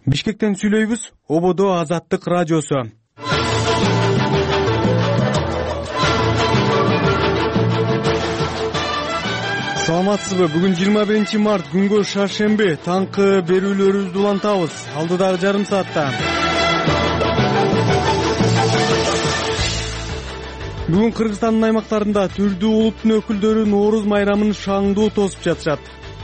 Бишкектен сүйлөйбүз. Ободо Азаттык радиосу. Саламатсызбы? Бүгүн 21 март күнгө шаршемби. Таңкы берүүлөрүбүздү улантабыз. Алдыдагы жарым саатта. Бүгүн Кыргызстандын аймактарында түрдүү улуттун өкүлдөрү Нооруз майрамын шаңдуу тосуп жатышат.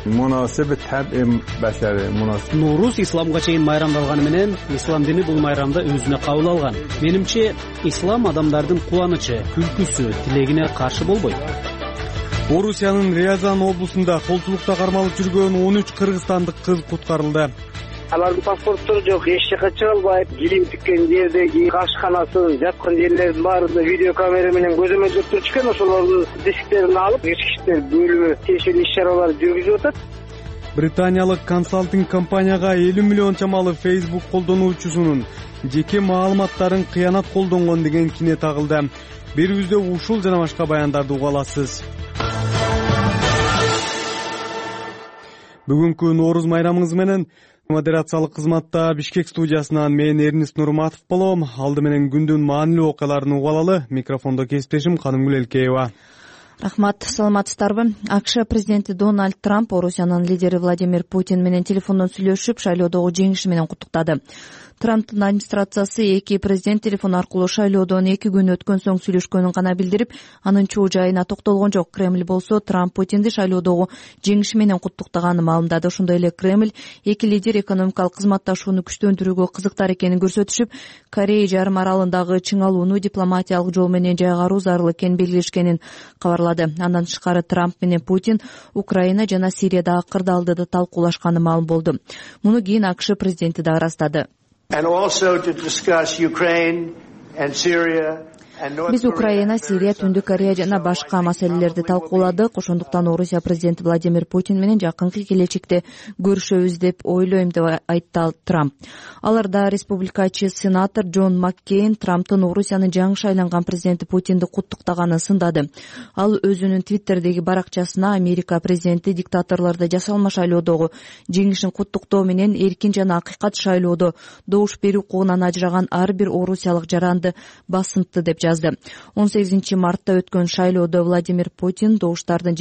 Нооруз исламга чейин майрамдалганы менен ислам дини бул майрамды өзүнө кабыл алган. Менимче, ислам адамдардын кубанычы, күлкүсү, тилегине каршы болбойт. Орусиянын Рязань облусунда колчулукта кармалып жүргөн 13 кыргызстандык кыз куткарылды. Алардын паспорттору жок, эч жака чыга албайт. Килим тиккен жердеги ашканасын, жаткан жерлердин баарында видео камера менен көзөмөлдөп туруп экен. Ошолордун дисктерин алып, ички иштер бөлүмү тиешелүү иш-чаралар жүргүзүп атат. Британиялык консалтинг компанияга 50 миллион чамалы Facebook колдонуучусунун жеке маалыматтарын кыянат колдонгон деген кине тагылды. Берүүбүздө ушул жана башка баяндарды уга аласыз. Бүгүнкү Нооруз майрамыңыз менен модерациялык кызматта Бишкек студиясынан мен Эрнист Нурматов болом. Алды менен күндүн маанилүү окуяларын уга алалы. Микрофондо кесиптешим Канымгүл Элкеева. Рахмат, саламатсыздарбы? АКШ президенти Дональд Трамп Орусиянын лидери Владимир Путин менен телефондон сүйлөшүп, шайлоодогу жеңиши менен куттуктады. Трамптын администрациясы эки президент телефон аркылуу шайлоодон 2 күн өткөн соң сүйлөшкөнүн гана билдирип, анын чуу жайына токтолгон жок. Кремль болсо Трамп Путинди шайлоодогу жеңиши менен куттуктаганын маалымдады. Ошондой эле Кремль эки лидер экономикалык кызматташууну күчтөндүрүүгө кызыктар экенин көрсөтүшүп, Корея жарым аралындагы чыңалууну дипломатиялык жол менен жайгаруу зарыл экенин белгилешкенин кабарлады. Андан тышкары Трамп менен Путин Украина жана Сириядагы кырдаалдыды талкуулашканы маалым болду. Муну кийин АКШ президенти да ырастады. Биз Украина, Сирия, Түндүк Корея жана башка маселелерди талкууладык. Ошондуктан Орусия президенти Владимир Путин менен жакынкы келечекте көрүшөбүз деп ойлойм, деп айтты Трамп. Аларда республикачы сенатор Джон Маккейн Трамптын Орусиянын жаңы шайланган президенти Путинди куттуктаганын сындады. Ал өзүнүн Твиттердеги баракчасына Америка президенти диктаторлорду жасалма шайлоодогу жеңишин куттуктоо менен эркин жана акыйкат шайлоодо добуш берүү укугунан ажыраган ар бир орусиялык жаранды басынтты деп 18 мартта өткөн шайлоодо Владимир Путин добуштардын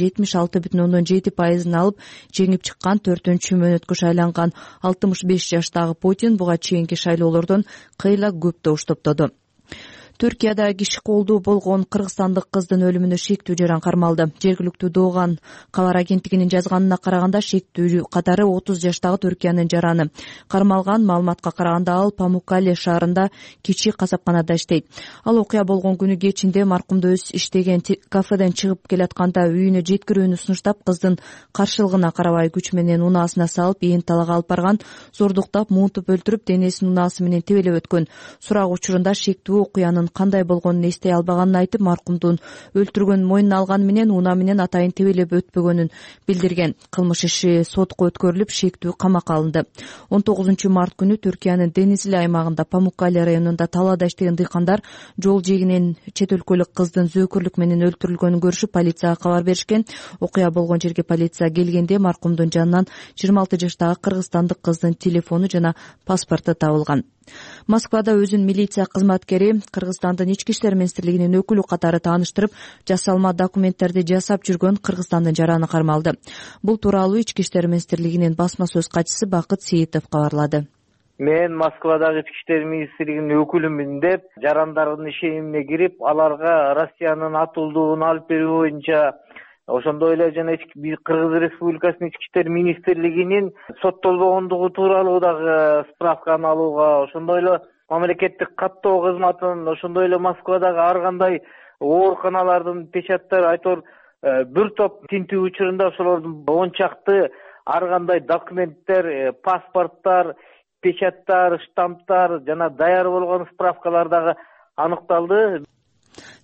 76,7% алып жеңип чыккан. 4-мөөнөткө шайланган 65 жаштагы Путин буга чейинки шайлоолордон кыйла көп добуш топтоду. Түркияда киши колдуу болгон кыргызстандык кыздын өлүмүнө шектүү жаран кармалды. Жергиликтүү Дооган кабар агенттигинин жазганына караганда шектүү катары 30 жаштагы Түркиянын жараны. Кармалган маалыматка караганда ал Памуккале шаарында кичи касапканада иштейт. Ал окуя болгон күнү кечинде маркумду өз иштеген кафеден чыгып келатканда үйүнө жеткирүүнү сунуштап, кыздын каршылыгына карабай күч менен унаасына салып, ээн талаага алып барган, зордуктап, муунтуп өлтүрүп, денесин унаасы менен тебелеп өткөн. Сурак учурунда шектүү окуянын кандай болгонун эстей албаганын айтып, маркумдун өлтүргөнүн мойнуна алганы менен унаа менен атайын тебелеп өтпөгөнүн билдирген. Кылмыш иши сотко өткөрүлүп, шектүү камакка алынды. 19 март күнү Түркиянын Денизли аймагында Памуккале районунда талаада иштеген дыйкандар жол жээгинен чет өлкөлүк кыздын зөөкүрлүк менен өлтүрүлгөнүн көрүшүп, полицияга кабар беришкен. Окуя болгон жерге полиция келгенде маркумдун жанынан 26 жаштагы кыргызстандык кыздын телефону жана паспорту табылган. Москвада өзүн милиция кызматкери Кыргызстандын ички иштер министрлигинин өкүлү катары тааныштырып, жасалма документтерди жасап жүргөн Кыргызстандын жараны кармалды. Бул тууралуу ички иштер министрлигинин басма сөз катчысы Бакыт Сейитов кабарлады. Мен Москвадагы ички иштер министрлигинин өкүлүмүн деп, жарандардын ишенимине кирип, аларга Россиянын атуулдугун алып берүү боюнча, ошондой эле жана Кыргыз Республикасынын ички иштер министрлигинин соттолбогондугу тууралуу дагы справканы алууга, ошондой эле мамлекеттик каттоо кызматын, ошондой эле Москвадагы ар кандай ооруканалардын печаттары, айтор бир топ тинтүү учурунда ошолордун 10 чакты ар кандай документтер, паспорттар, печаттар, штамптар жана даяр болгон справкалар дагы аныкталды.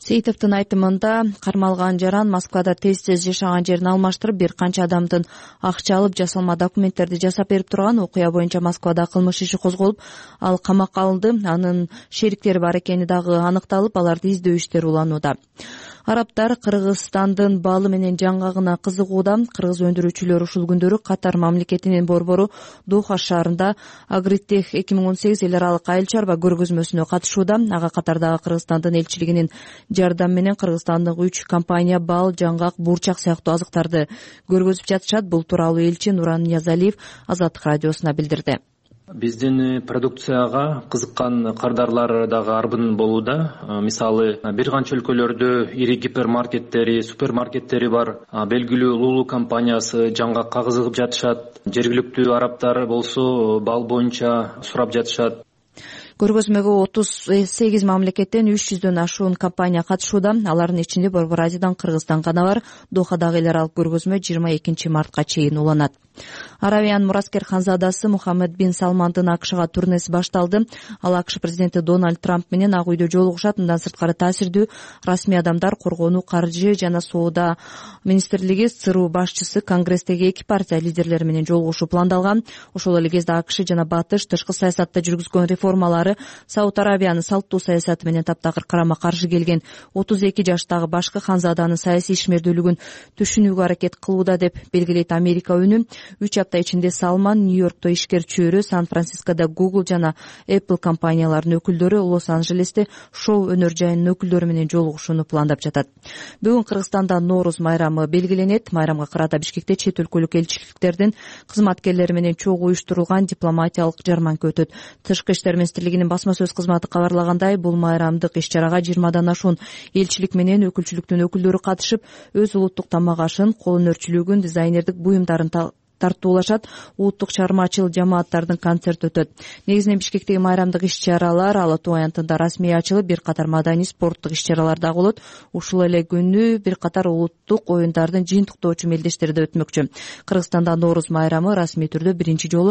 Сейитовдун айтымында кармалган жаран Москвада тез жашаган жерин алмаштырып, бир канча адамдын акча алып жасалма документтерди жасап берип турган. Окуя боюнча Москвада кылмыш иши козголуп, ал камакка алынды. Анын шериктери бар экени дагы аныкталып, аларды издөө иштери уланууда. Арабтар Кыргызстандын балы менен жаңгагына кызыгууда. Кыргыз өндүрүүчүлөр ушул күндөрү Катар мамлекетинин борбору Доха шаарында Агритех 2018 эл аралык айыл чарба көргөзмөсүнө катышууда. Ага катардагы Кыргызстандын элчилигинин жардамы менен кыргызстандык 3 компания бал, жаңгак, бурчак сыяктуу азыктарды көргөзүп жатышат. Бул тууралуу элчи Нуран Ниязалиев Азаттык радиосуна билдирди. Биздин продукцияга кызыккан кардарлар дагы арбын болууда. Мисалы, бир канча өлкөлөрдө ири гипермаркеттери, супермаркеттери бар. Белгилүү Лулу компаниясы жаңгакка кызыгып жатышат. Жергиликтүү арабтар болсо бал боюнча сурап жатышат. Көргөзмөгө 38 мамлекеттен 300дөн ашуун компания катышууда. Алардын ичинде Борбор Азиядан Кыргызстан гана бар. Дохадагы эл аралык көргөзмө 22 мартка чейин уланат. Аравиян мураскер ханзадасы Мухаммед бин Салмандын АКШга турнеси башталды. Ал АКШ президенти Дональд Трамп менен Ак үйдө жолугушат. Мындан сырткары таасирдүү расмий адамдар, коргонуу, каржы жана соода министрлиги, ЦРУ башчысы, Конгресстеги эки партия лидерлери менен жолугушуу пландалган. Ошол эле кезде АКШ жана Батыш тышкы саясатта жүргүзгөн реформалары Сауд Арабиянын салттуу саясаты менен таптакыр карама каршы келген 32 жаштагы башкы ханзаданын саясий ишмердүүлүгүн түшүнүүгө аракет кылууда деп белгилейт Америка үнү. 3 апта ичинде Салман Нью-Йоркто ишкер чөйрө, Сан-Францискодо Google жана Apple компанияларынын өкүлдөрү, Лос-Анджелесте шоу өнөр жайынын өкүлдөрү менен жолугушууну пландап жатат. Бүгүн Кыргызстанда Нооруз майрамы белгиленет. Майрамга карата Бишкекте чет өлкөлүк элчиликтердин кызматкерлери менен чогуу уюштурулган дипломатиялык жарманка өтөт. Тышкы иштер министрлигинин басма сөз кызматы кабарлагандай, бул майрамдык иш-чарага 20дан ашуун элчилик менен өкүлчүлүктүн өкүлдөрү катышып, өз улуттук тамак ашын, кол өнөрчүлүгүн, дизайнердик буюмдарын тартуулашат. Улуттук чыгармачыл жамааттардын концерти өтөт. Негизинен Бишкектеги майрамдык иш-чаралар Ала Тоо аянтында расмий ачылып, бир катар маданий спорттук иш-чаралар дагы болот. Ушул эле күнү бир катар улуттук оюндардын жыйынтыктоочу мелдештери да өтмөкчү. Кыргызстанда Нооруз майрамы расмий түрдө биринчи жолу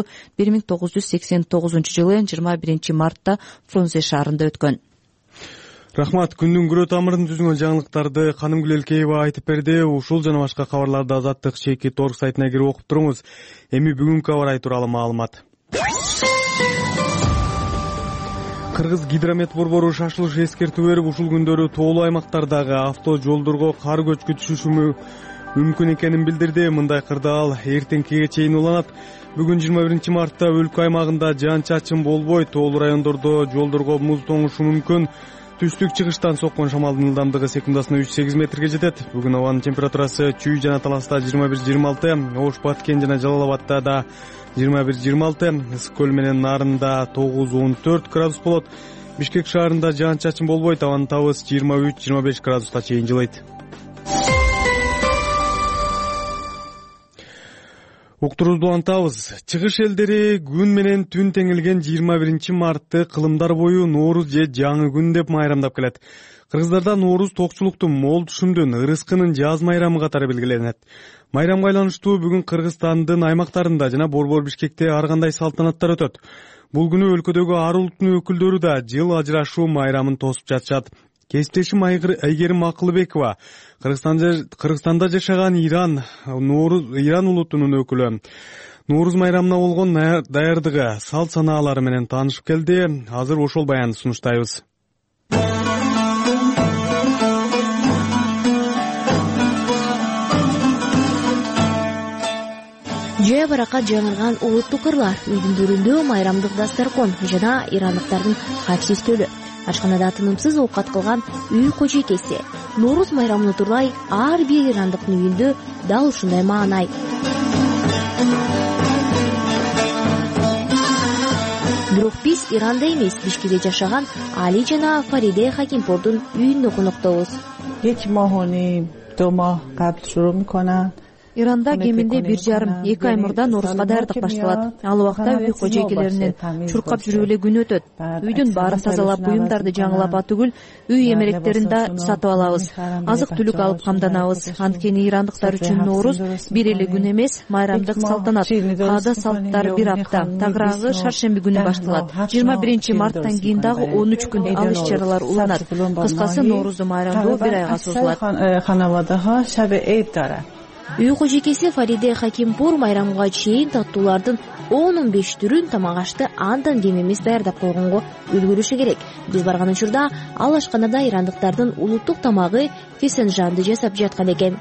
1989 жылы 21 мартта Фрунзе шаарында өткөн. Рахмат. Күндүн күрө тамырын түзүнгөн жаңылыктарды Канымгүл Элкеева айтып берди. Ушул жана башка кабарларды Азаттык /org сайтына кирип окуп туруңуз. Эми бүгүнкү аба ырайы тууралуу маалымат. Кыргыз гидромет борбору шашылыш эскертүү берип, ушул күндөрү тоолуу аймактардагы авто жолдорго кар көчкү түшүшү мүмкүн экенин билдирди. Мындай кырдаал эртеңкиге чейин уланат. Бүгүн 21 мартта өлкө аймагында жаан-чачын болбойт. Тоолуу райондордо жолдорго муз тоңушу мүмкүн. Түштүк-чыгыштан соккон шамалдын ылдамдыгы секундасына 3-8 метрге жетет. Бүгүн абанын температурасы Чүй жана Таласта 21-26, Ош, Баткен жана Жалал Абадта да 21-26, Ысык көл менен Нарында 9-14 градус болот. Бишкек шаарында жаан-чачын болбойт, абанын табысы 23-25 градуска чейин жылыйт. Уктурууду улантабыз. Чыгыш элдери күн менен түн теңилген 21 мартты кылымдар бою Нооруз же жаңы күн деп майрамдап келет. Кыргыздарда Нооруз токчулуктун, мол түшүмдүн, ырыскынын жаз майрамы катары белгиленет. Майрамга айланыштуу бүгүн Кыргызстандын аймактарында жана Борбор Бишкекте ар кандай салтанаттар өтөт. Бул күнү өлкөдөгү ар улуттун өкүлдөрү да жыл ажырашуу майрамын тосуп жатышат. Кесиптешим Айгерим Акылбекова Кыргызстанда жашаган Иран улутунун өкүлү. Нооруз майрамына болгон даярдыгы, салт санаалары менен таанышып келди. Азыр ошол баянды сунуштайбыз. Жая баракат жаңырган улуттук ырлар, үйдүн төрүндө майрамдык дасторкон жана ирандыктардын кайсы стөлү. Ашканада тынымсыз оокат кылган үй кожойкеси. Нооруз майрамын утурлай ар бир ирандыктын үйүндө дал ушундай маанай. Бирок биз Иранда эмес, Бишкекте жашаган Али жана Фариде Хакимпурдун үйүндө коноктобуз. یک ماه و نیم 2 ماه قبل شروع میکنن Иранда кеминде 1,5-2 ай мурда Норузга даярдык башталат. Ал убакта үй кожойкелеринин чуркап жүрүп эле күнү өтөт. Үйдүн баарын тазалап, буюмдарды жаңылап түгүл, үй эмеректерин да сатып алабыз. Азык-түлүк алып камданабыз. Анткени ирандыктар үчүн Норуз бир эле күн эмес, майрамдык салтанат. Каада салттар бир апта, тагыраагы шаршемби күнү башталат. 21-марттан кийин дагы 13 күн ал иш-чаралар уланат. Кыскасы Норузду майрамдоо бир айга созулат. Үй кожойкеси Фариде Хакимпур майрамга чейин таттуулардын 10-15 түрүн тамак ашты андан кем эмес даярдап койгонго үлгүрүшү керек. Биз барган учурда ал ашканада ирандыктардын улуттук тамагы фесенжанды жасап жаткан экен.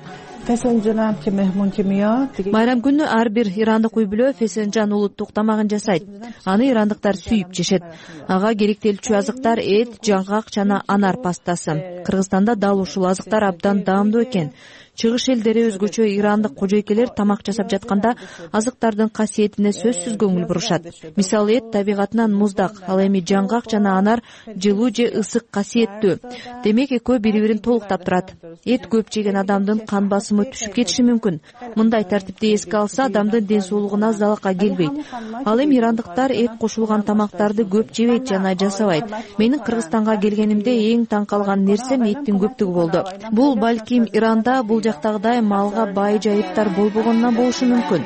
Майрам күнү ар бир ирандык үй бүлө фесенжан улуттук тамагын жасайт. Аны ирандыктар сүйүп жешет. Ага керектелчү азыктар эт, жаңгак жана анар пастасы. Кыргызстанда дал ушул азыктар абдан даамдуу экен. Чыгыш элдери өзгөчө ирандык кожойкелер тамак жасап жатканда азыктардын касиетине сөзсүз көңүл бурушат. Мисалы эт табигатынан муздак, ал эми жаңгак жана анар жылуу же ысык касиеттүү. Демек экөө бири-бирин толуктап турат. Эт көп жеген адамдын кан басымы түшүп кетиши мүмкүн. Мындай тартипти эске алса, адамдын ден соолугуна залалка келбейт. Ал эми ирандыктар эт кошулган тамактарды көп жебейт жана жасабайт. Менин Кыргызстанга келгенимде эң таң калган нерсем эттин көптүгү болду. Бул балким Иранда бул жактагыдай малга бай жайыттар болбогондон болушу мүмкүн.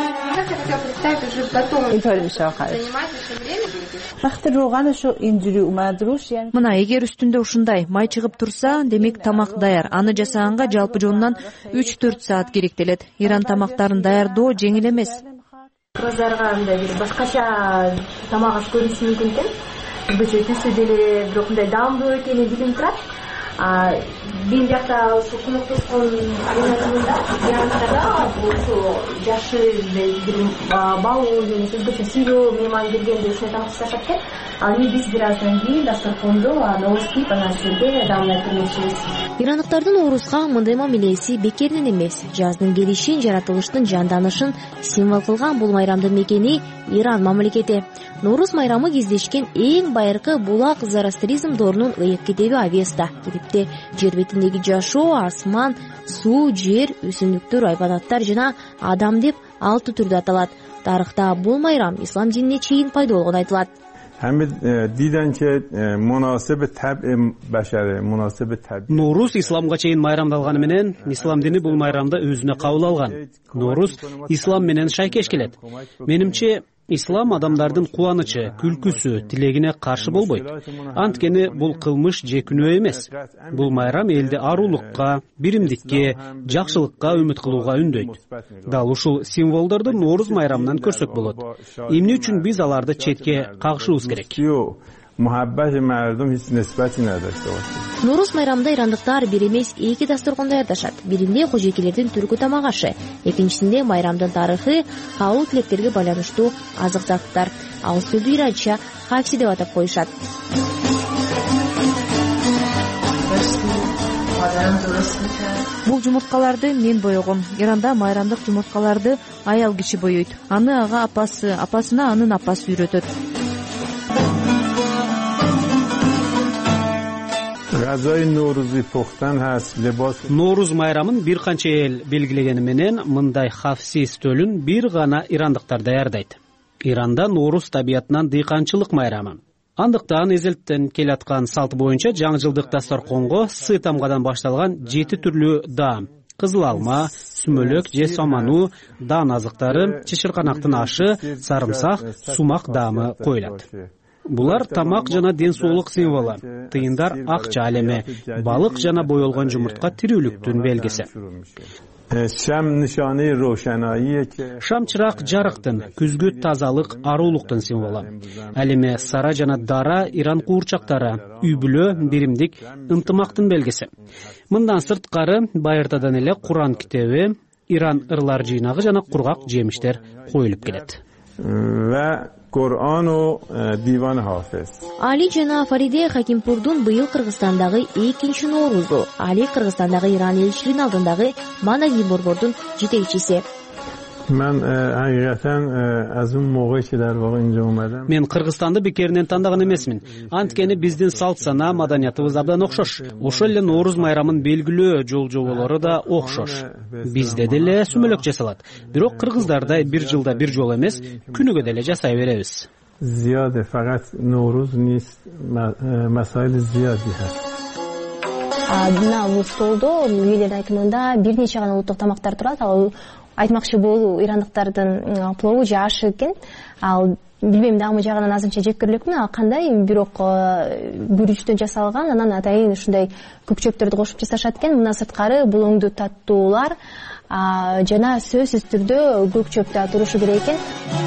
Мына эгер үстүндө ушундай май чыгып турса, демек тамак даяр. Аны жасаганга жалпы жонунан 3-4 саат керектелет. Иран тамактарын даярдоо жеңил эмес. Кыргыздарга мындай бир башкача тамак аш көрүнүшү мүмкүн экен. Өзгөчө түсү деле бирок мындай даамдуу экени билинип турат. Бир жакта ушу көмөктөшкөн аренасында ирандыктарда ушу жашы бир балуу же өзгөчө сыйлуу мейман келгенде ушундай тамак жасашат экен. Ал эми биз бир аздан кийин дасторкондо нооруз кийип анан силерге даамдап бермекчибиз. Ирандыктардын Оорузга мындай мамилеси бекеринен эмес. Жаздын келишин, жаратылыштын жанданышын символ кылган бул майрамдын мекени Иран мамлекети. Нооруз майрамы кездешкен эң байыркы булак зороастризм доорунун ыйык китеби Авеста. Китепте жер бетиндеги жашоо, асман, суу, жер, өсүмдүктөр, айбанаттар жана адам деп 6 түрдө аталат. Тарыхта бул майрам ислам динине чейин пайда болгону айтылат. Нооруз исламга чейин майрамдалганы менен ислам дини бул майрамды өзүнө кабыл алган. Нооруз ислам менен шайкеш келет. Менимче ислам адамдардын кубанычы, күлкүсү, тилегине каршы болбойт. Анткени бул кылмыш же күнөө эмес. Бул майрам элди арулукка, биримдикке, жакшылыкка үмүт кылууга үндөйт. Дал ушул символдорду Нооруз майрамынан көрсөк болот. Эмне үчүн биз аларды четке кагышыбыз керек? Нооруз майрамында ирандыктар бир эмес 2 дасторкон даярдашат. Биринде кожойкелердин түркү тамак ашы, экинчисинде майрамдын тарыхы, кабыл тилектерге байланыштуу азык-заттар. Ал сөздү иранча хавси деп атап коюшат. Бул жумурткаларды мен боёгом. Иранда майрамдык жумурткаларды аял киши боёйт. Аны ага апасы, апасына анын апасы үйрөтөт. Нооруз майрамын бир канча эл белгилегени менен мындай хавси стөлүн бир гана ирандыктар даярдайт. Иранда Нооруз табиятынан дыйканчылык майрамы. Андыктан эзелтен келаткан салт боюнча жаңы жылдык дасторконго сы тамгадан башталган 7 түрлүү даам: кызыл алма, сүмөлөк же самануу, дан азыктары, чычырканактын ашы, сарымсак, сумак даамы коюлат. Булар тамак жана ден соолук символу. Тыйындар акча алеми, балык жана боелгон жумуртка тирүүлүктүн белгиси. Шам чырак жарыктын, күзгү тазалык, арулуктун символу. Ал эми сара жана дара Иран куурчактары, үй бүлө, биримдик, ынтымактын белгиси. Мындан сырткары байыртадан эле Куран китеби, Иран ырлар жыйнагы жана кургак жемиштер коюлуп келет. Али жана Фариде Хакимпурдун быйыл Кыргызстандагы 2-нчи Ноорузу. Али Кыргызстандагы Иран элчилигинин алдындагы Манагин борбордун жетекчиси. Мен hakikaten az moğayçiler var ince olmadan. Мен Кыргызстанды бекеринен тандаган эмесмин. Анткени биздин салт сана, маданиятыбыз абдан окшош. Ошол эле Нооруз майрамын белгилөө жол жоболору да окшош. Бизде деле сүмөлөк жасалат. Бирок кыргыздардай бир жылда бир жолу эмес, күнүгө деле жасай беребиз. Ziyade fakat Novruz nist masail ziyade hast. Мына бул столдо үйлер айтымында бир нече гана улуттук тамактар турат. Ал айтмакчы болуу ирандыктардын плову же ашы экен. Ал билбейм дагы жагынан азырынча жеп көрүлөкмүн. Ал кандай, бирок күрүчтөн жасалган, анан атайын ушундай көкчөптөрдү кошуп жасашат экен. Мына сырткары булоңдуу таттуулар жана сөзсүз түрдө көкчөптө турушу керек экен.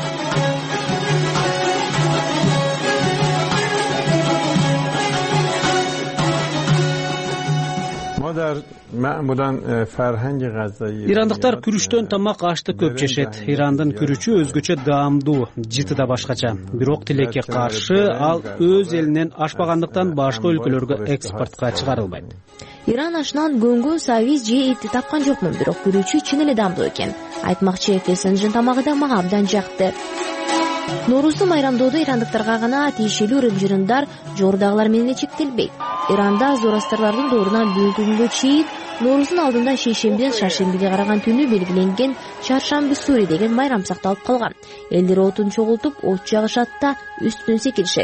Ирандыктар күрүчтөн тамак ашты көп жешет. Ирандын күрүчү өзгөчө даамдуу, жыты да башкача. Бирок тилекке каршы ал өз элинен ашпагандыктан башка өлкөлөргө экспортко чыгарылбайт. Иран ашынан көңгө, сабиз же эти тапкан жокмун, бирок күрүчү чын эле даамдуу экен. Айтмакчы Фесенжин тамагы да мага абдан жакты. Ноорузду майрамдоодо ирандыктарга гана тиешелүү ырым-жырымдар жогорудагылар менен чектелбейт. Иранда зороастарлардын доорунан бүгүнкү күнгө чейин Ноорузун алдында шейшембиден шаршембиге караган түнү белгиленген чаршамбы сури деген майрам сакталып калган. Элдер отун чогултуп, от жагышат да үстүнөн секиришет.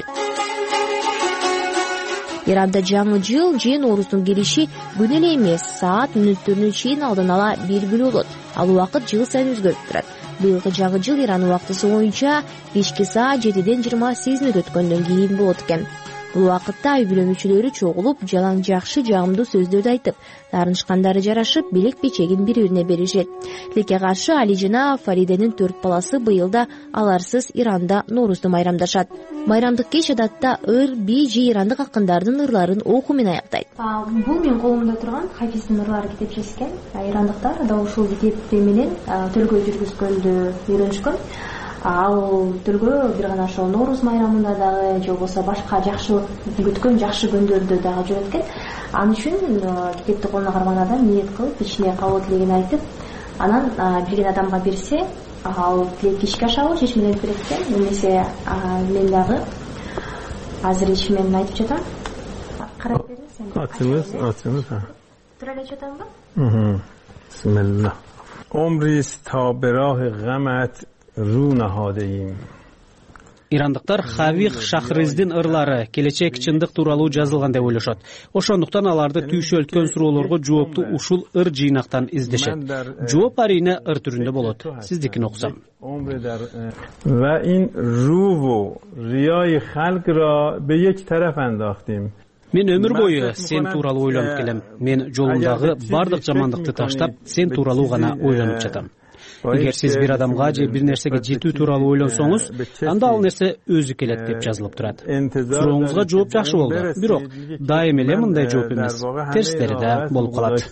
Иранда жаңы жыл же Ноорузтун келиши күн эле эмес, саат мүнөттөрүнөн чейин алдан ала белгилүү болот. Ал убакыт жыл сайын өзгөрүп турат. Быйылкы жаңы жыл Иран убактысы боюнча кечки саат 7ден 28 мүнөт өткөндөн кийин болот экен. Бул убакытта үй бүлө мүчөлөрү чогулуп, жалаң жакшы жагымдуу сөздөрдү айтып, таарынышкандары жарашып, белек печегин бири-бирине беришет. Тилекке каршы Али жана Фариденин 4 баласы быйыл да аларсыз Иранда Ноорузду майрамдашат. Майрамдык кеч адатта ыр, би же ирандык акындардын ырларын окуу менен аяктайт. Бул менин колумда турган Хафиздин ырлары китепчеси экен. Ирандыктар да ушул китепти менен төлгө жүргүзгөндү үйрөнүшкөн. Ал түргө бир гана ошол Нооруз майрамында дагы же болбосо башка жакшылык күткөн жакшы күндөрдө дагы жүрөт экен. Ал үчүн китепти колуна карман адам ниет кылып, ичине кабыл тилегин айтып, анан билген адамга берсе, ал тилек ишке ашабы чечмеленип берет экен. Эмесе мен дагы азыр ичимен айтып жатам. Карап бериңиз. Atınız. Тура эле жатамбы? Bismillah. Umris ta be rah ghamat ru nahadeyim. Ирандыктар Хавих Шахриздин ырлары келечек чындык тууралуу жазылган деп ойлошот. Ошондуктан аларды түйшөлткөн суроолорго жоопту ушул ыр жыйнактан издешет. Жооп арине ыр түрүндө болот. Сиздикин окусам. Va in ruvo riyai khalq ra be yek taraf andaktim. Мен өмүр бою сен тууралуу ойлонуп келем. Мен жолумдагы бардык жамандыкты таштап, сен тууралуу гана ойлонуп жатам. Эгер сиз бир адамга же бир нерсеге жетүү тууралуу ойлонсоңуз, анда ал нерсе өзү келет деп жазылып турат. Сурооңузга жооп жакшы болду, бирок дайым эле мындай жооп эмес. Терстери да болуп калат.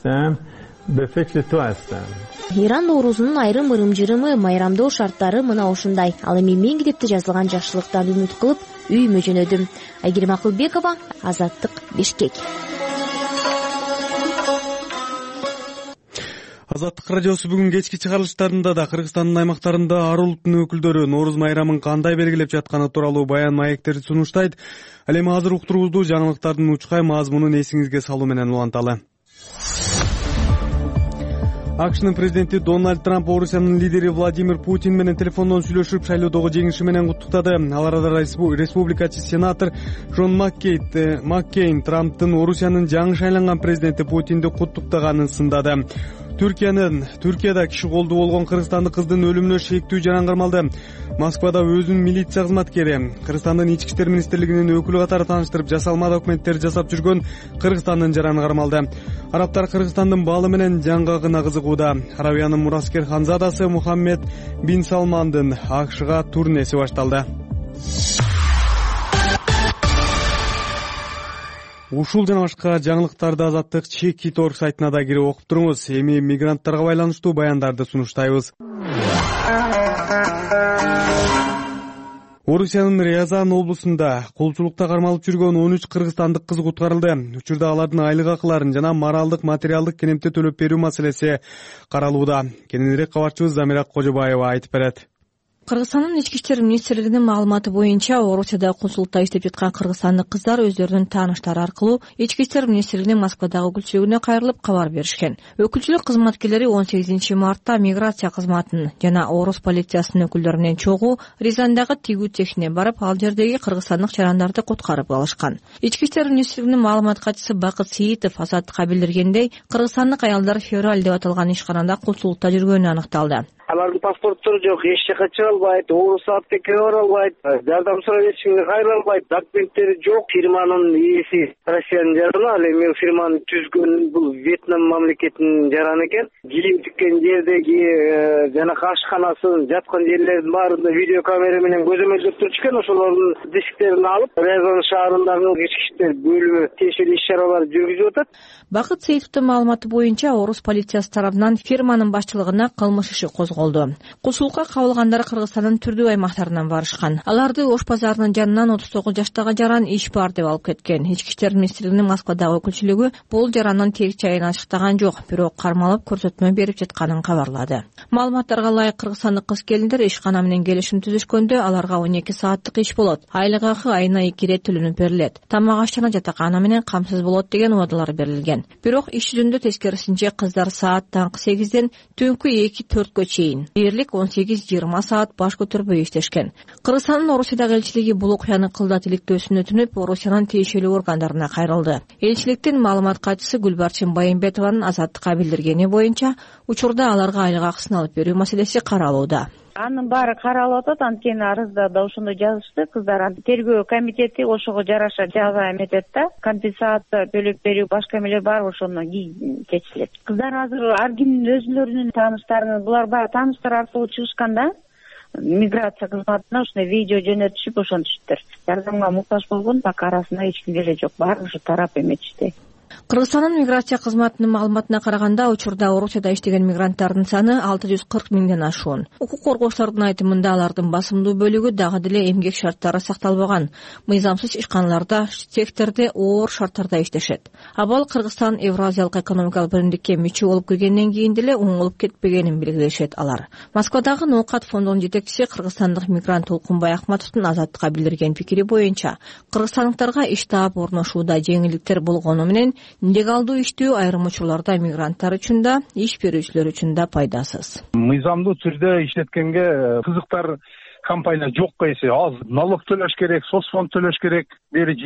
Иран Ноорузунун айрым ырым-жырымы, майрамдоо шарттары мына ушундай. Ал эми мен китепте жазылган жакшылыктан үмүт кылып, үйүмө жөнөдүм. Айгерим Акылбекова, Азаттык, Бишкек. Азаттык радиосу бүгүн кечки чыгарылыштарында да Кыргызстандын аймактарында ар улуттун өкүлдөрү Нооруз майрамын кандай белгилеп жатканы тууралуу баян маектерди сунуштайт. Ал эми азыр уктуруубузду жаңылыктардын учкай мазмунун эсиңизге салуу менен уланталы. АКШнын президенти Дональд Трамп Орусиянын лидери Владимир Путин менен телефондон сүйлөшүп, шайлоодогу жеңиши менен куттуктады. Ал арада республикачы сенатор Джон Маккейн Трамптын Орусиянын жаңы шайланган президенти Путинди куттуктаганын сындады. Түркияда киши колдуу болгон кыргызстандык кыздын өлүмүнө шектүү жаран кармалды. Москвада өзүнүн милиция кызматкери, Кыргызстандын ички иштер министрлигинин өкүлү катары тааныштырып, жасалма документтерди жасап жүргөн Кыргызстандын жараны кармалды. Арабтар Кыргызстандын баалы менен жаңга гына кызыгууда. Арабиянын мураскер ханзадасы Мухаммед бин Салмандын АКШга турнеси башталды. Ушул жана башка жаңылыктарды Азаттык Чекит.org сайтына да кирип окуп туруңуз. Эми мигранттарга байланыштуу баяндарды сунуштайбыз. Орусиянын Рязан облусунда кулчулукта кармалып жүргөн 13 кыргызстандык кыз куткарылды. Учурда алардын айлык акыларын жана моралдык, материалдык кенемте төлөп берүү маселеси каралууда. Кененирээк кабарчыбыз Замира Кожобаева айтып берет. Кыргызстандын ички иштер министрлигинин маалыматы боюнча, Орусияда консулдукта иштеп жаткан кыргызстандык кыздар өздөрүнүн тааныштары аркылуу ички иштер министрлигинин Москвадагы өкүлчүлүгүнө кайрылып кабар беришкен. Өкүлчүлүк кызматкерлери 18-мартта миграция кызматынын жана орус полициясынын өкүлдөрү менен чогуу Рязандагы тигүү цехине барып, ал жердеги кыргызстандык жарандарды куткарып алышкан. Ички иштер министрлигинин маалымат катчысы Бакыт Сейитов Азаттыкка билдиргендей, кыргызстандык аялдар февраль деп аталган ишканада консулдукта жүргөнү аныкталды. Алардын паспорттору жок, эч жака чыга албайт, орус аптекеге бара албайт, жардам сурап эчкимге кайрыла албайт, документтери жок. Фирманын ээси Россиянын жараны, ал эми фирманы түзгөн бул Вьетнам мамлекетинин жараны экен. Кийим тиккен жердеги жана ашканасын жаткан жерлердин баарында видео камера менен көзөмөлдөп турчу экен. Ошолордун дисктерин алып, Рязан шаарындагы ички иштер бөлүмү тиешелүү иш-чараларды жүргүзүп атат. Бакыт Сейитовдун маалыматы боюнча, орус полициясы тарабынан фирманын башчылыгына кылмыш иши козголду. Кулчулукка кабылгандар Кыргызстандын түрдүү аймактарынан барышкан. Аларды Ош базарынын жанынан 39 жаштагы жаран иш бар деп алып кеткен. Ички иштер министрлигинин Москвадагы өкүлчүлүгү бул жарандын терип жайын ачыктаган жок, бирок кармалып көрсөтмө берип жатканын кабарлады. Маалыматтарга ылайык, кыргызстандык кыз келиндер ишкана менен келишим түзүшкөндө аларга 12 сааттык иш болот. Айлык акы айына 2 ирет төлөнүп берилет. Тамак аш жана жатакана менен камсыз болот деген убадалар берилген. Бирок иш жүзүндө тескерисинче кыздар саат таңкы 8ден түнкү 2-4кө чейин дээрлик 18-20 саат баш көтөрбөй иштешкен. Кыргызстандын Орусиядагы элчилиги бул окуяны кылдат иликтөөсүн өтүнүп, Орусиянын тиешелүү органдарына кайрылды. Элчиликтин маалымат катчысы Гүлбарчын Байымбетованын Азаттыкка билдиргени боюнча, учурда аларга айлык акысын алып берүү маселеси каралууда. Анын баары каралып атат, анткени арызда да ошондой жазышты. Кыздар тергөө комитети ошого жараша жаза эметет да, компенсация төлөп берүү, башка эмелер бар, ошону чечилет. Кыздар азыр ар кимдин өзүлөрүнүн тааныштарынын, булар баягы тааныштар аркылуу чыгышканда миграция кызматына ушундай видео жөнөтүшүп ошентишиптир. Жардамга муктаж болгон пока арасында эч ким эле жок, баары ушу тарап эметишти. Кыргызстандын миграция кызматынын маалыматына караганда, учурда Орусияда иштеген мигранттардын саны 640 миңден ашуун. Укук коргоочулардын айтымында, алардын басымдуу бөлүгү дагы деле эмгек шарттары сакталбаган, мыйзамсыз ишканаларда, цехтерде оор шарттарда иштешет. Абал Кыргызстан Евразиялык экономикалык биримдикке мүчө болуп киргенден кийин деле оңолуп кетпегенин белгилешет алар. Москвадагы Ноокат фондунун жетекчиси кыргызстандык мигрант Толкунбай Акматовдун Азаттыкка билдирген пикири боюнча, кыргызстандыктарга иш таап орношууда жеңилдиктер болгону менен нелегалдуу иштөө айрым учурларда мигранттар үчүн да, иш берүүчүлөр үчүн да пайдасыз. Мыйзамдуу түрдө иштеткенге кызыктар компания жокко эсе аз налог төлөш керек, соцфонд төлөш керек. Бери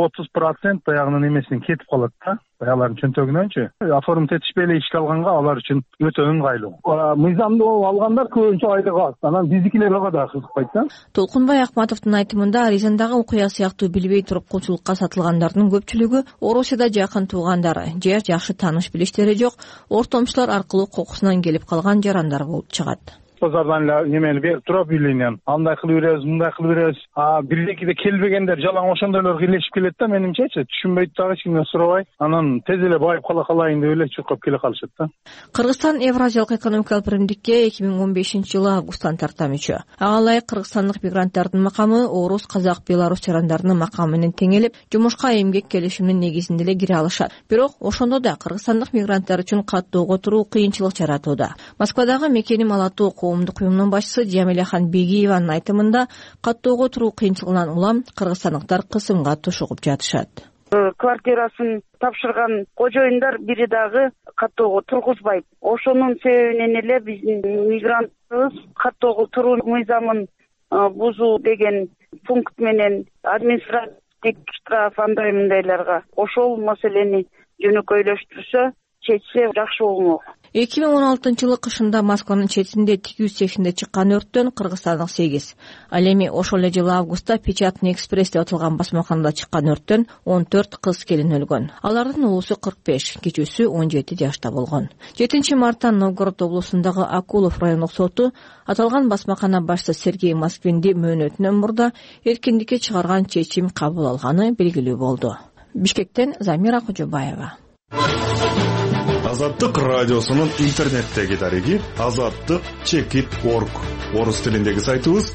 20-30% баягынын эмесинен кетип калат да. Алардын чөнтөгүнөнчү. Оформить этишпей эле ишке алганга алар үчүн өтө ыңгайлуу. Мыйзамдуу алгандар көбүнчө айлык аз. Анан биздикилер ага да кызыкпайт да. Толкунбай Акматовдун айтымында, Рязандагы окуя сыяктуу билбей туруп кулчулукка сатылгандардын көпчүлүгү Орусияда жакын туугандары же жакшы тааныш билиштери жок, ортомчулар аркылуу кокусунан келип калган жарандар болуп чыгат. Базардан немени берип туруп үйлөнүн. Андай кылып беребиз, мындай кылып беребиз. Бирдекиде келбегендер жалаң ошондойлор кийлешип келет да, менимчечи. Түшүнбөйт дагы, эч кимден сурабай. Анан тез эле байып кала калайын деп эле чуркап келе калышат да. Кыргызстан Евразиялык экономикалык биримдикке 2015-жылы августтан тарта мүчө. Ага ылайык кыргызстандык мигранттардын макамы орус, казак, белорус жарандарынын макамы менен теңелип, жумушка эмгек келишиминин негизинде эле кире алышат. Бирок ошондо да кыргызстандык мигранттар үчүн каттоого туруу кыйынчылык жаратууда. Москвадагы Мекеним Алатуу коомдук уюмунун башчысы Жамиляхан Бегиеванын айтымында, каттоого туруу кыйынчылыгынан улам кыргызстандыктар кысымга тушугуп жатышат. Квартирасын тапшырган кожоюндар бири дагы каттоого тургузбайт. Ошонун себебинен эле биздин мигрантыбыз каттоого туруу мыйзамын бузуу деген пункт менен административдик штраф андай мындайларга ошол маселени жөнөкөйлөштүрсө, чечсе жакшы болмок. 2016-жылы кышында Москванын четинде тигүү цехинде чыккан өрттөн кыргызстандык 8. Ал эми ошол эле жылы августта Печатный экспресс деп аталган басмаканада чыккан өрттөн 14 кыз келин өлгөн. Алардын улусу 45, кичүүсү 17 жашта болгон. 7-мартта Новгород облусундагы Акулов райондук соту аталган басмакана башчысы Сергей Москвинди мөөнөтүнөн мурда эркиндикке чыгарган чечим кабыл алганы белгилүү болду. Бишкектен Замира Кожобаева. Азаттык радиосунун интернеттеги дареги azattik.org. Орус тилиндеги сайтыбыз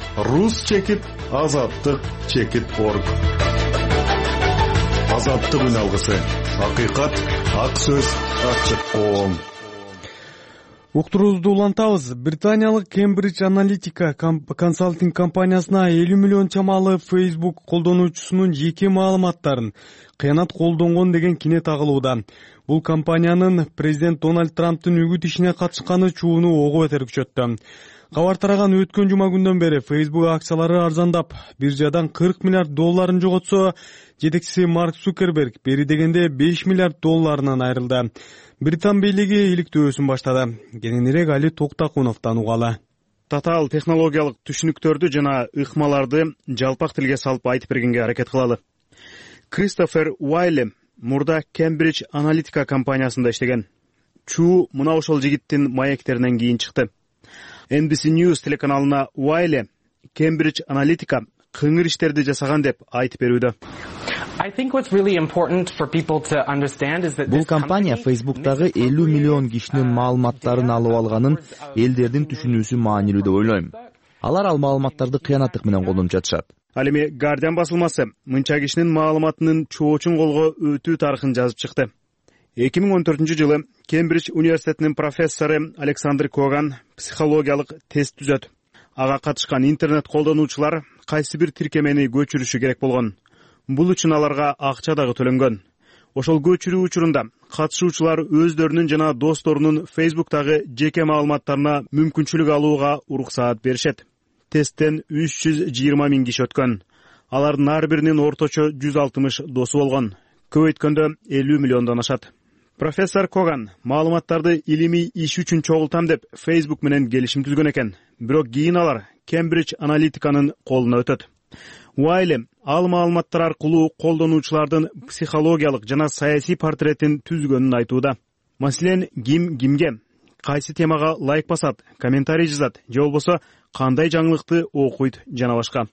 rus.azattik.org. Азаттык үн алгысы. Акыйкат, ак сөз, ачык коом. Уктуруубузду улантабыз. Британиялык Cambridge Analytica консалтинг компаниясына 50 миллион чамалы Facebook колдонуучусунун жеке маалыматтарын кыянат колдонгон деген кине тагылууда. Бул компаниянын президент Дональд Трамптын үгүт ишине катышканы чууну ого бетер күчөттү. Кабар тараган өткөн жума күндөн бери Facebook акциялары арзандап, биржадан 40 миллиард долларын жоготсо, жетекчиси Марк Цукерберг бери дегенде 5 миллиард долларынан айрылды. Британ бийлиги иликтөөсүн баштады. Кененирээк Али Токтакуновдон угалы. Татаал технологиялык түшүнүктөрдү жана ыкмаларды жалпак тилге салып айтып бергенге аракет кылалы. Кристофер Уайле мурда Cambridge Analytica компаниясында иштеген. Чуу мына ошол жигиттин маектеринен кийин чыкты. NBC News телеканалына Уайле Cambridge Analytica кыңыр иштерди жасаган деп айтып берүүдө. Бул компания Facebook'тагы 50 миллион кишинин маалыматтарын алып алганын элдердин түшүнүүсү маанилүү деп ойлойм. Алар ал маалыматтарды кыянаттык менен колдонуп жатышат. Ал эми Guardian басылмасы мынча кишинин маалыматынын чоочун колго өтүү тарыхын жазып чыкты. 2014-жылы Кембридж университетинин профессору Александр Коган психологиялык тест түзөт. Ага катышкан интернет колдонуучулар кайсы бир тиркемени көчүрүшү керек болгон. Бул үчүн аларга акча дагы төлөнгөн. Ошол көчүрүү учурунда катышуучулар өздөрүнүн жана досторунун Facebook'тагы жеке маалыматтарына мүмкүнчүлүк алууга уруксаат беришет. Тесттен 320 миң киши өткөн. Алардын ар биринин орточо 160 досу болгон. Көп өткөндө 50 миллиондон ашат. Профессор Коган маалыматтарды илимий иш үчүн чогултам деп Facebook менен келишим түзгөн экен. Бирок кийин алар Cambridge Analytica'нын колуна өтөт. Уайле ал маалыматтар аркылуу колдонуучулардын психологиялык жана саясий портретин түзгөнүн айтууда. Маселен, ким кимге, кайсы темага лайк басат, комментарий жазат, же болбосо кандай жаңылыкты окуйт жана башка.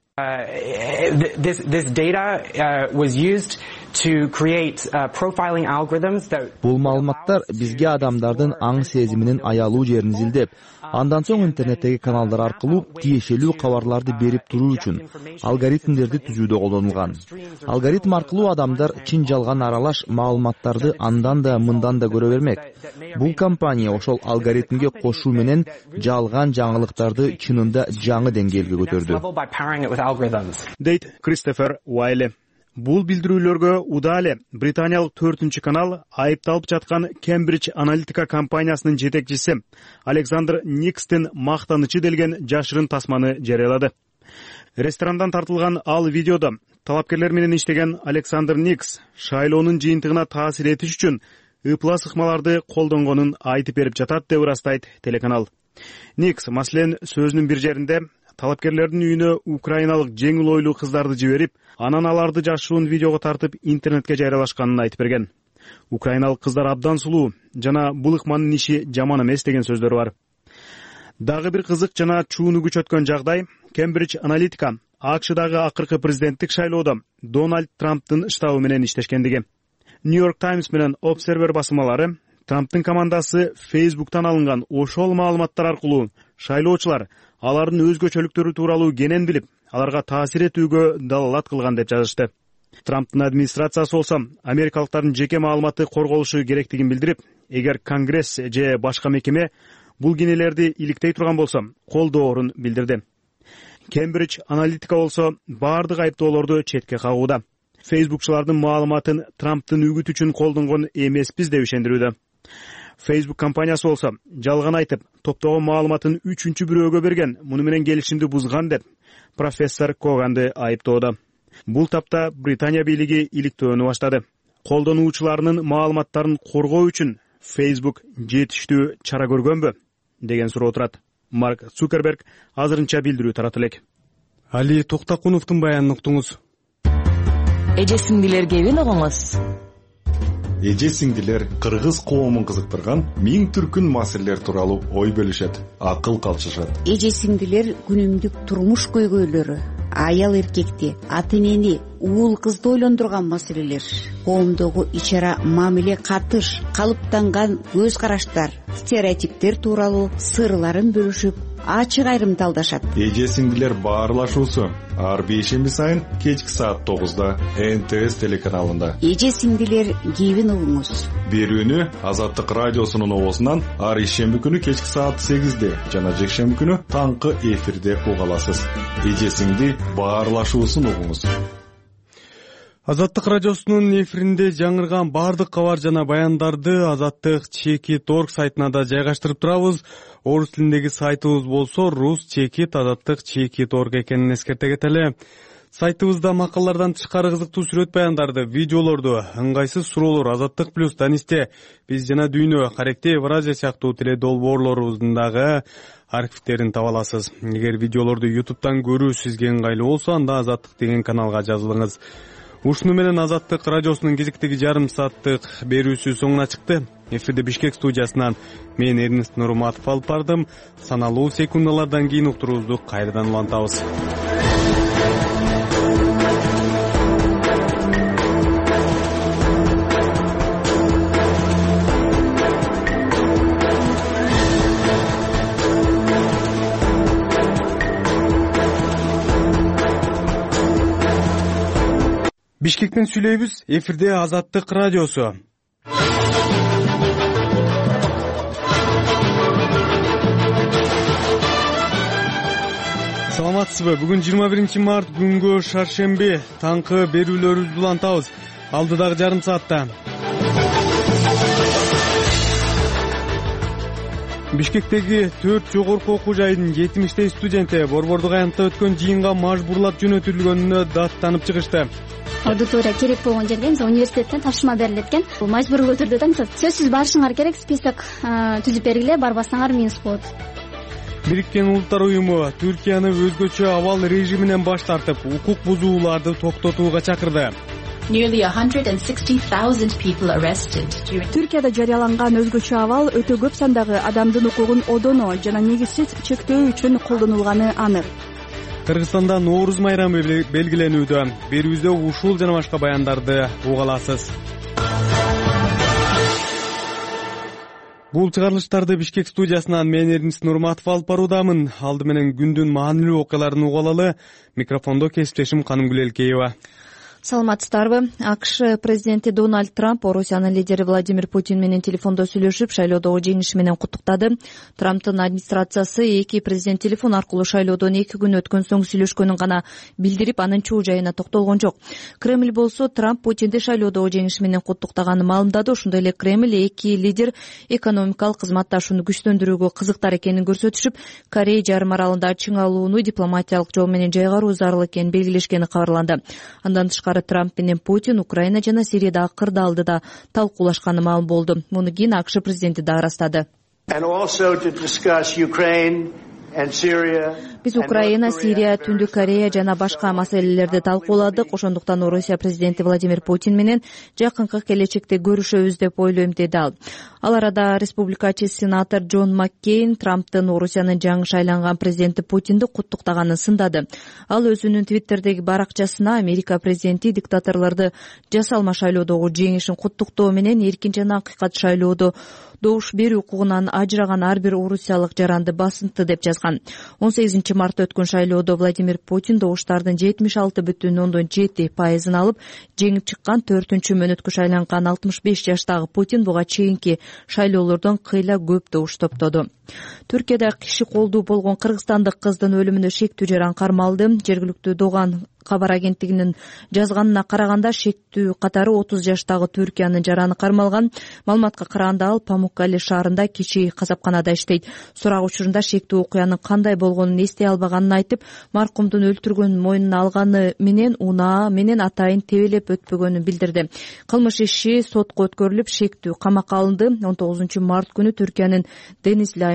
Бул маалыматтар бизге адамдардын аң сезиминин аялуу жерин изилдеп, андан соң интернеттеги каналдар аркылуу тиешелүү кабарларды берип туруу үчүн алгоритмдерди түзүүдө колдонулган. Алгоритм аркылуу адамдар чын жалган аралаш маалыматтарды андан да мындан да көрө бермек. Бул компания ошол алгоритмге кошуу менен жалган жаңылыктарды чынында жаңы деңгээлге көтөрдү. Дейт Кристофер Уайле. Бул билдирүүлөргө удале британиялык 4-канал айыпталып жаткан Cambridge Analytica компаниясынын жетекчиси Александр Никстин мактанычы делген жашырын тасманы жарыялады. Ресторандан тартылган ал видеодо талапкерлер менен иштеген Александр Никс шайлоонун жыйынтыгына таасир этиш үчүн ыплас ыкмаларды колдонгонун айтып берип жатат деп ырастайт телеканал. Никс маселен сөзүнүн бир жеринде талапкерлердин үйүнө украиналык жеңил ойлуу кыздарды жиберип, анан аларды жашыруун видеого тартып интернетке жайралашканын айтып берген. Украиналык кыздар абдан сулуу жана бул ыкманын иши жаман эмес деген сөздөр бар. Дагы бир кызык жана чууну күчөткөн жагдай Cambridge Analytica АКШдагы акыркы президенттик шайлоодо Дональд Трамптын штабы менен иштешкендиги. New York Times менен Observer басылмалары Трамптын командасы Facebook'тан алынган ошол маалыматтар аркылуу шайлоочулар алардын өзгөчөлүктөрү тууралуу кенен билип, аларга таасир этүүгө далалат кылган деп жазышты. Трамптын администрациясы болсо америкалыктардын жеке маалыматы корголушу керектигин билдирип, эгер Конгресс же башка мекеме бул кинелерди иликтей турган болсо, колдоорун билдирди. Cambridge Analytica болсо баардык айыптоолорду четке кагууда. Facebookчулардын маалыматын Трамптын үгүт үчүн колдонгон эмеспиз деп ишендирүүдө. Facebook компаниясы болсо жалган айтып, топтогон маалыматын 3-бирөөгө берген, муну менен келишимди бузган деп профессор Коганды айыптоодо. Бул тапта Британия бийлиги иликтөөнү баштады. Колдонуучуларынын маалыматтарын коргоо үчүн Facebook жетиштүү чара көргөнбү деген суроо турат. Марк Цукерберг азырынча билдирүү таратып элек. Али Токтакуновдун баянын уктуңуз. Эже сиңдилер кебин огоңуз. Эже сиңдилер кыргыз коомун кызыктырган 1000 түркүн маселелер тууралуу ой бөлүшөт, акыл калчышат. Эже сиңдилер күнүмдүк турмуш көйгөйлөрү, аял эркекти, ата энени, уул кызды ойлондурган маселелер, коомдогу ичара мамиле, катыш, калыптанган көз караштар, стереотиптер тууралуу сырларын бөлүшүп, ачык айрымдалдашат. Эже сиңдилер баарлашуусу ар бейшемби сайын кечки саат 9да НТС телеканалында. Эже сиңдилер кийбин угуңуз. Берүүнү Азаттык радиосунун обосунан ар ишемби күнү кечки саат 8де жана жекшемби күнү таңкы эфирде уга аласыз. Эже сиңди баарлашуусун угуңуз. Азаттык радиосунун эфиринде жаңырган баардык кабар жана баяндарды Азаттык Чекит.org сайтына да жайгаштырып турабыз. Орус тилиндеги сайтыбыз болсо рус чекит Азаттык Чекит.org экенин эскерте кетели. Сайтыбызда макалалардан тышкары кызыктуу сүрөт баяндарды, видеолорду, ыңгайсыз суроолор, Азаттык плюс Данисте, биз жана дүйнө, Каректе, Евразия сыяктуу теле долбоорлорубуздун дагы архивтерин таба аласыз. Эгер видеолорду YouTube'дан көрүү сизге ыңгайлуу болсо, анда Азаттык деген каналга жазылыңыз. Ушуну менен Азаттык радиосунун кезектеги жарым сааттык берүүсү соңуна чыкты. Эфирде Бишкек студиясынан мен Эрнест Нурматов алып бардым. Саналуу секундалардан кийин уктуруубузду кайрадан улантабыз. Бишкектен сүйлөйбүз. Эфирде Азаттык радиосу. Саламатсызбы? Бүгүн 21 март күнгө шаршемби. Таңкы берүүлөрүбүздү улантабыз. Алдыдагы жарым саатта. Бишкектеги 4 жогорку окуу жайынын 70 студенти Борбордук аянтта өткөн жыйынга мажбурлап жөнөтүлгөнүнө даттанып чыгышты. Аудитория керек болгон жерге мисалы университеттен тапшырма берилет экен. Бул мажбурлуу түрдө да мисалы сөзсүз барышыңар керек, список түзүп бергиле, барбасаңар минус болот. Бириккен Улуттар уюму Түркияны өзгөчө абал режиминен баш тартып, укук бузууларды токтотууга чакырды. Nearly 160,000 people arrested. Түркияда жарыяланган өзгөчө абал өтө көп сандагы адамдын укугун одоно жана негизсиз чектөө үчүн колдонулганы анык. Кыргызстанда Нооруз майрамы белгиленүүдө. Берүүбүздө ушул жана башка баяндарды уга аласыз. Бул чыгарылыштарды Бишкек студиясынан мен Эрнест Нурматов алып баруудамын. Алды менен күндүн маанилүү окуяларын уга алалы. Микрофондо кесиптешим Канымгүл Элкеева. Саламатсыздарбы? АКШ президенти Дональд Трамп Орусиянын лидери Владимир Путин менен телефондо сүйлөшүп, шайлоодогу жеңиши менен куттуктады. Трамптын администрациясы эки президент телефон аркылуу шайлоодон 2 күн өткөн соң сүйлөшкөнүн гана билдирип, анын чуу жайына токтолгон жок. Кремль болсо Трамп Путинди шайлоодогу жеңиши менен куттуктаганын маалымдады. Ошондой эле Кремль эки лидер экономикалык кызматташууну күчтөндүрүүгө кызыктар экенин көрсөтүшүп, Корея жарым аралында чың алууну дипломатиялык жол менен жайгаруу зарыл экенин белгилешкени кабарланды. Андан тышкары Трамп менен Путин Украина жана Сириядагы кырдаалды да талкуулашканы маалым болду. Муну кийин АКШ президенти да ырастады. Биз Украина, Сирия, Түндүк Корея жана башка маселелерди талкууладык. Ошондуктан Орусия президенти Владимир Путин менен жакынкы келечекте көрүшөбүз деп ойлойм, деди ал. Ал арада республикачы сенатор Джон Маккейн Трамптын Орусиянын жаңы шайланган президенти Путинди куттуктаганын сындады. Ал өзүнүн Твиттердеги баракчасына Америка президенти диктаторлорду жасалма шайлоодогу жеңишин куттуктоо менен эркин жана акыйкат шайлоодо добуш берүү укугунан ажыраган ар бир орусиялык жаранды басынтты деп жазган. 18 мартта өткөн шайлоодо Владимир Путин добуштардын 76,7% алып, жеңип чыккан. 4-мөөнөткө шайланган 65 жаштагы Путин буга чейинки шайлоолордон кыйла көп добуш топтоду. Түркияда киши колдуу болгон кыргызстандык кыздын өлүмүнө шектүү жаран кармалды. Жергиликтүү Доган кабар агенттигинин жазганына караганда, шектүү катары 30 жаштагы Түркиянын жараны кармалган. Маалыматка караганда ал Памуккале шаарында кичи касапканада иштейт. Сурак учурунда шектүү окуянын кандай болгонун эстей албаганын айтып, маркумдун өлтүргөнүн мойнуна алганы менен унаа менен атайын тебелеп өтпөгөнүн билдирди. Кылмыш иши сотко өткөрүлүп, шектүү камакка алынды. 19 март күнү Түркиянын Денизли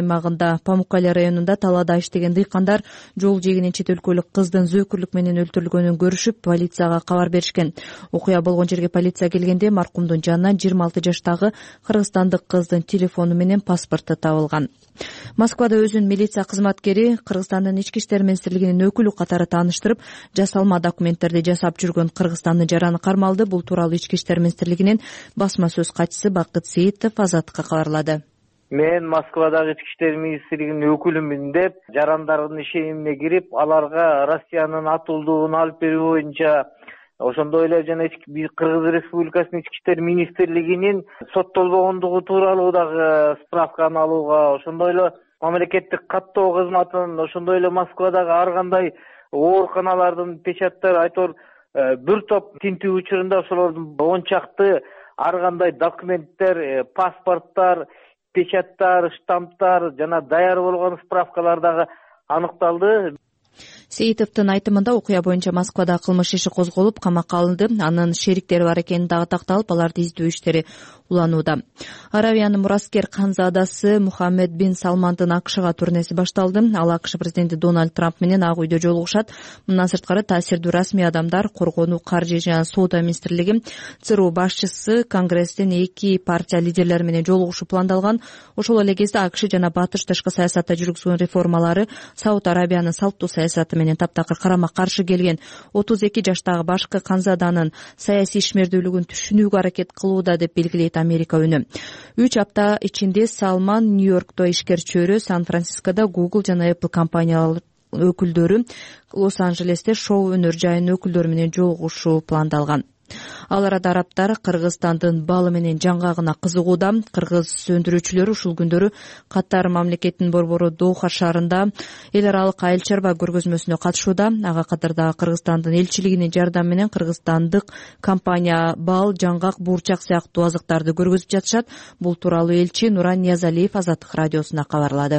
аймагында Памуккале районунда талаада иштеген дыйкандар жол жээгинен чет өлкөлүк кыздын зөөкүрлүк менен өлтүрүлгөнүн көрүшүп, полицияга кабар беришкен. Окуя болгон жерге полиция келгенде маркумдун жанынан 26 жаштагы кыргызстандык кыздын телефону менен паспорту табылган. Москвада өзүн милиция кызматкери Кыргызстандын ички иштер министрлигинин өкүлү катары тааныштырып, жасалма документтерди жасап жүргөн Кыргызстандын жараны кармалды. Бул тууралуу ички иштер министрлигинин басма сөз катчысы Бакыт Сейитов Азаттыкка кабарлады. Мен Москвадагы ички иштер министрлигинин өкүлүмүн деп, жарандардын ишенимине кирип, аларга Россиянын атуулдугун алып берүү боюнча, ошондой эле жана Кыргыз Республикасынын ички иштер министрлигинин соттолбогондугу тууралуу дагы справканы алууга, ошондой эле мамлекеттик каттоо кызматын, ошондой эле Москвадагы ар кандай ооруканалардын печаттары, айтор бир топ тинтүү учурунда ошолордун 10 чакты ар кандай документтер, паспорттар, печаттар, штамптар жана даяр болгон справкалар дагы аныкталды. Сейитовдун айтымында окуя боюнча Москвада кылмыш иши козголуп, камакка алынды. Анын шериктери бар экени дагы такталып, аларды издөө иштери уланууда. Аравиянын мураскер канзадасы Мухаммед бин Салмандын АКШга турнеси башталды. Ал АКШ президенти Дональд Трамп менен Ак үйдө жолугушат. Мындан сырткары таасирдүү расмий адамдар, коргонуу, каржы жана соода министрлиги, ЦРУ башчысы, Конгресстен 2 партия лидерлери менен жолугушуу пландалган. Ошол эле кезде АКШ жана Батыш тышкы саясатта жүргүзгөн реформалары Сауд Арабиянын салттуу саясаты менен таптакыр карама каршы келген 32 жаштагы башкы канзаданын саясий ишмердүүлүгүн түшүнүүгө аракет кылууда деп белгилейт Америка үнү. 3 апта ичинде Салман Нью-Йоркто ишкер чөйрө, Сан-Францискодо Google жана Apple компаниялар өкүлдөрү, Лос-Анжелесте шоу өнөр жайынын өкүлдөрү менен жолугушуу пландалган. Ал арада арабтар Кыргызстандын балы менен жаңгагына кызыгууда. Кыргыз өндүрүүчүлөрү ушул күндөрү Катар мамлекетинин борбору Доха шаарында эл аралык айыл чарба көргөзмөсүнө катышууда. Ага катардагы Кыргызстандын элчилигинин жардамы менен кыргызстандык компания бал, жаңгак, буурчак сыяктуу азыктарды көргөзүп жатышат. Бул тууралуу элчи Нуран Ниязалиев Азаттык радиосуна кабарлады.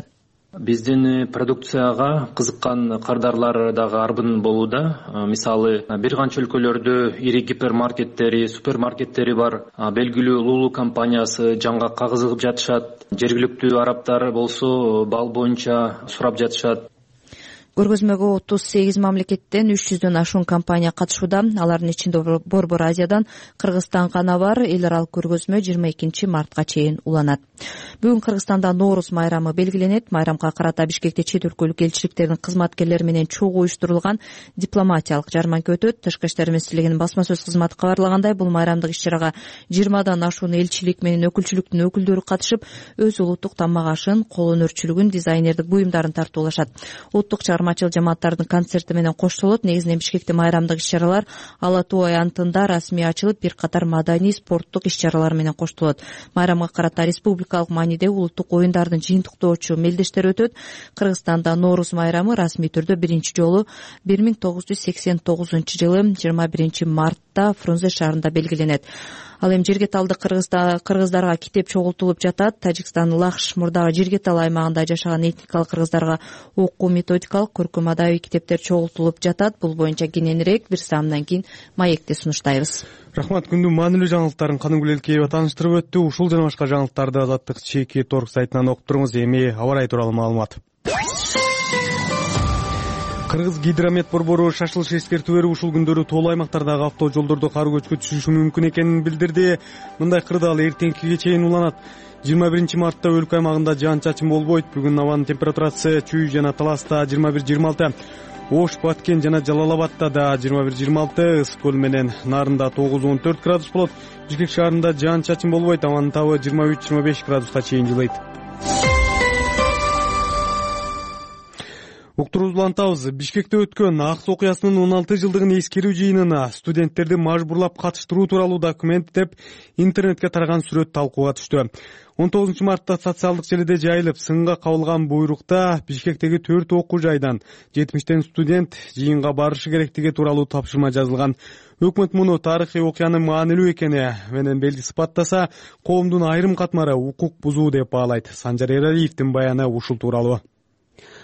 Биздин продукцияга кызыккан кардарлар дагы арбын болууда. Мисалы, бир канча өлкөлөрдө ири гипермаркеттери, супермаркеттери бар. Белгилүү Лулу компаниясы жаңгакка кызыгып жатышат. Жергиликтүү арабтар болсо бал боюнча сурап жатышат. Көргөзмөгө 38 мамлекеттен 300дөн ашуун компания катышууда. Алардын ичинде Борбор Азиядан Кыргызстан гана бар. Эл аралык көргөзмө 22 мартка чейин уланат. Бүгүн Кыргызстанда Ноорус майрамы белгиленет. Майрамга карата Бишкекте чет өлкөлүк элчиликтердин кызматкерлери менен чогуу уюштурулган дипломатиялык жарманка өтөт. Тышкы иштер министрлигинин басма сөз кызматы кабарлагандай, бул майрамдык иш-чарага 20дан ашуун элчилик менен өкүлчүлүктүн өкүлдөрү катышып, өз улуттук тамак ашын, кол өнөрчүлүгүн, дизайнердик буюмдарын тартуулашат. Улуттук чыгармачыл жамааттардын концерти менен коштолот. Негизинен Бишкекте майрамдык иш-чаралар Ала Тоо аянтында расмий ачылып, бир катар маданий, спорттук иш-чаралар менен коштолот. Майрамга карата республикалык мааниде улуттук оюндардын жыйынтыктоочу мелдештери өтөт. Кыргызстанда Ноорус майрамы расмий түрдө биринчи жолу 1989-жылы 21 мартта Фрунзе шаарында белгиленет. Ал эми Жергеталды кыргыздарга китеп чогултулуп жатат. Тажикстандын Лахш мурдагы Жергетал аймагында жашаган этникалык кыргыздарга окуу методикалык, көркөм адабий китептер чогултулуп жатат. Бул боюнча кененирээк бир саамдан кийин маекти сунуштайбыз. Рахмат, күндүн маанилүү жаңылыктарын Каныгүл Элкеева тааныштырып өттү. Ушул жана башка жаңылыктарды Азаттык чеки торг сайтынан окуп туруңуз. Эми аба ырайы тууралуу маалымат. Кыргыз гидромет борбору шашылыш эскертүү берип, ушул күндөрү тоолуу аймактардагы автожолдордо кар көчкү түшүшү мүмкүн экенин билдирди. Мындай кырдаал эртеңкиге чейин уланат. 21 мартта өлкө аймагында жаан-чачын болбойт. Бүгүн абанын температурасы Чүй жана Таласта 21-26, Ош, Баткен жана Жалал-Абадта да 21-26, Ысык көл менен Нарында 9-14 градус болот. Бишкек шаарында жаан-чачын болбойт, абанын табы 23-25 градуска чейин жылыйт. Уктуруубузду улантабыз. Бишкекте өткөн Акс окуясынын 16 жылдыгын эскерүү жыйынына студенттерди мажбурлап катыштыруу тууралуу документ деп интернетке тараган сүрөт талкууга түштү. 19 мартта социалдык желиде жайылып, сынга кабылган буйрукта Бишкектеги 4 окуу жайдан 70тен студент жыйынга барышы керектиги тууралуу тапшырма жазылган. Өкмөт муну тарыхый окуянын маанилүү экени менен белги сыпаттаса, коомдун айрым катмары укук бузуу деп баалайт. Санжар Эралиевдин баяны ушул тууралуу.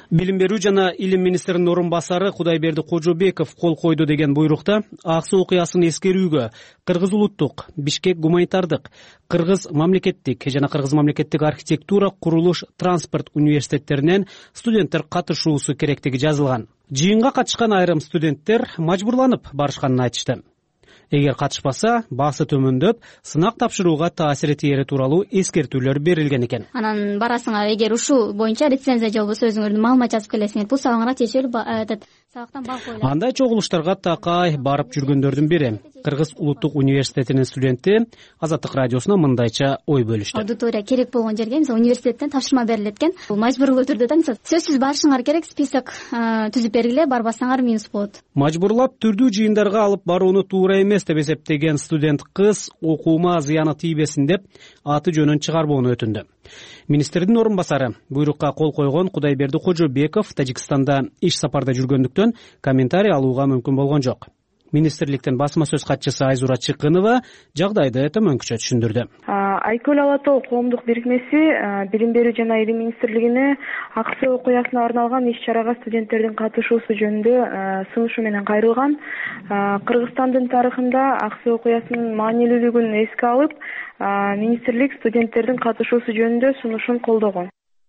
Билим берүү жана илим министринин орун басары Кудайберди Кожобеков кол койду деген буйрукта ак суу окуясын эскерүүгө Кыргыз улуттук, Бишкек гуманитардык, Кыргыз мамлекеттик жана Кыргыз мамлекеттик архитектура, курулуш, транспорт университеттеринен студенттер катышуусу керектиги жазылган. Жыйынга катышкан айрым студенттер мажбурланып барышканын айтышты. Эгер катышпаса, баасы төмөндөп, сынак тапшырууга таасир этери тууралуу эскертүүлөр берилген экен. Анан барасыңар, эгер ушул боюнча рецензия же болбосо өзүңөрдүн маалымат жазып келесиңер, бул сабаңарга тиешелүү сабактан бак ойлойт. Андай чогулуштарга такай барып жүргөндөрдүн бири Кыргыз улуттук университетинин студенти Азаттык радиосуна мындайча ой бөлүштү. Аудитория керек болгон жерге, мисалы университеттен тапшырма берилет экен. Бул мажбурлуу түрдө да, мисалы сөзсүз барышыңар керек, список түзүп бергиле, барбасаңар минус болот. Мажбурлап түрдүү жыйындарга алып барууну туура эмес деп эсептеген студент кыз окуума зыяны тийбесин деп аты жөнүн чыгарбоону өтүндү. Министрдин орун басары буйрукка кол койгон Кудайберди Кожобеков Тажикстанда иш сапарда жүргөндүктөн комментарий алууга мүмкүн болгон жок. Министрликтен басма сөз катчысы Айзура Чыкынова жагдайды төмөнкүчө түшүндүрдү. Айкөл Ала Тоо коомдук бирикмеси Билим берүү жана Илим министрлигине ак суу окуясына арналган иш-чарага студенттердин катышуусу жөнүндө сунушу менен кайрылган. Кыргызстандын тарыхында ак суу окуясынын маанилүүлүгүн эске алып, министрлик студенттердин катышуусу жөнүндө сунушун колдогон.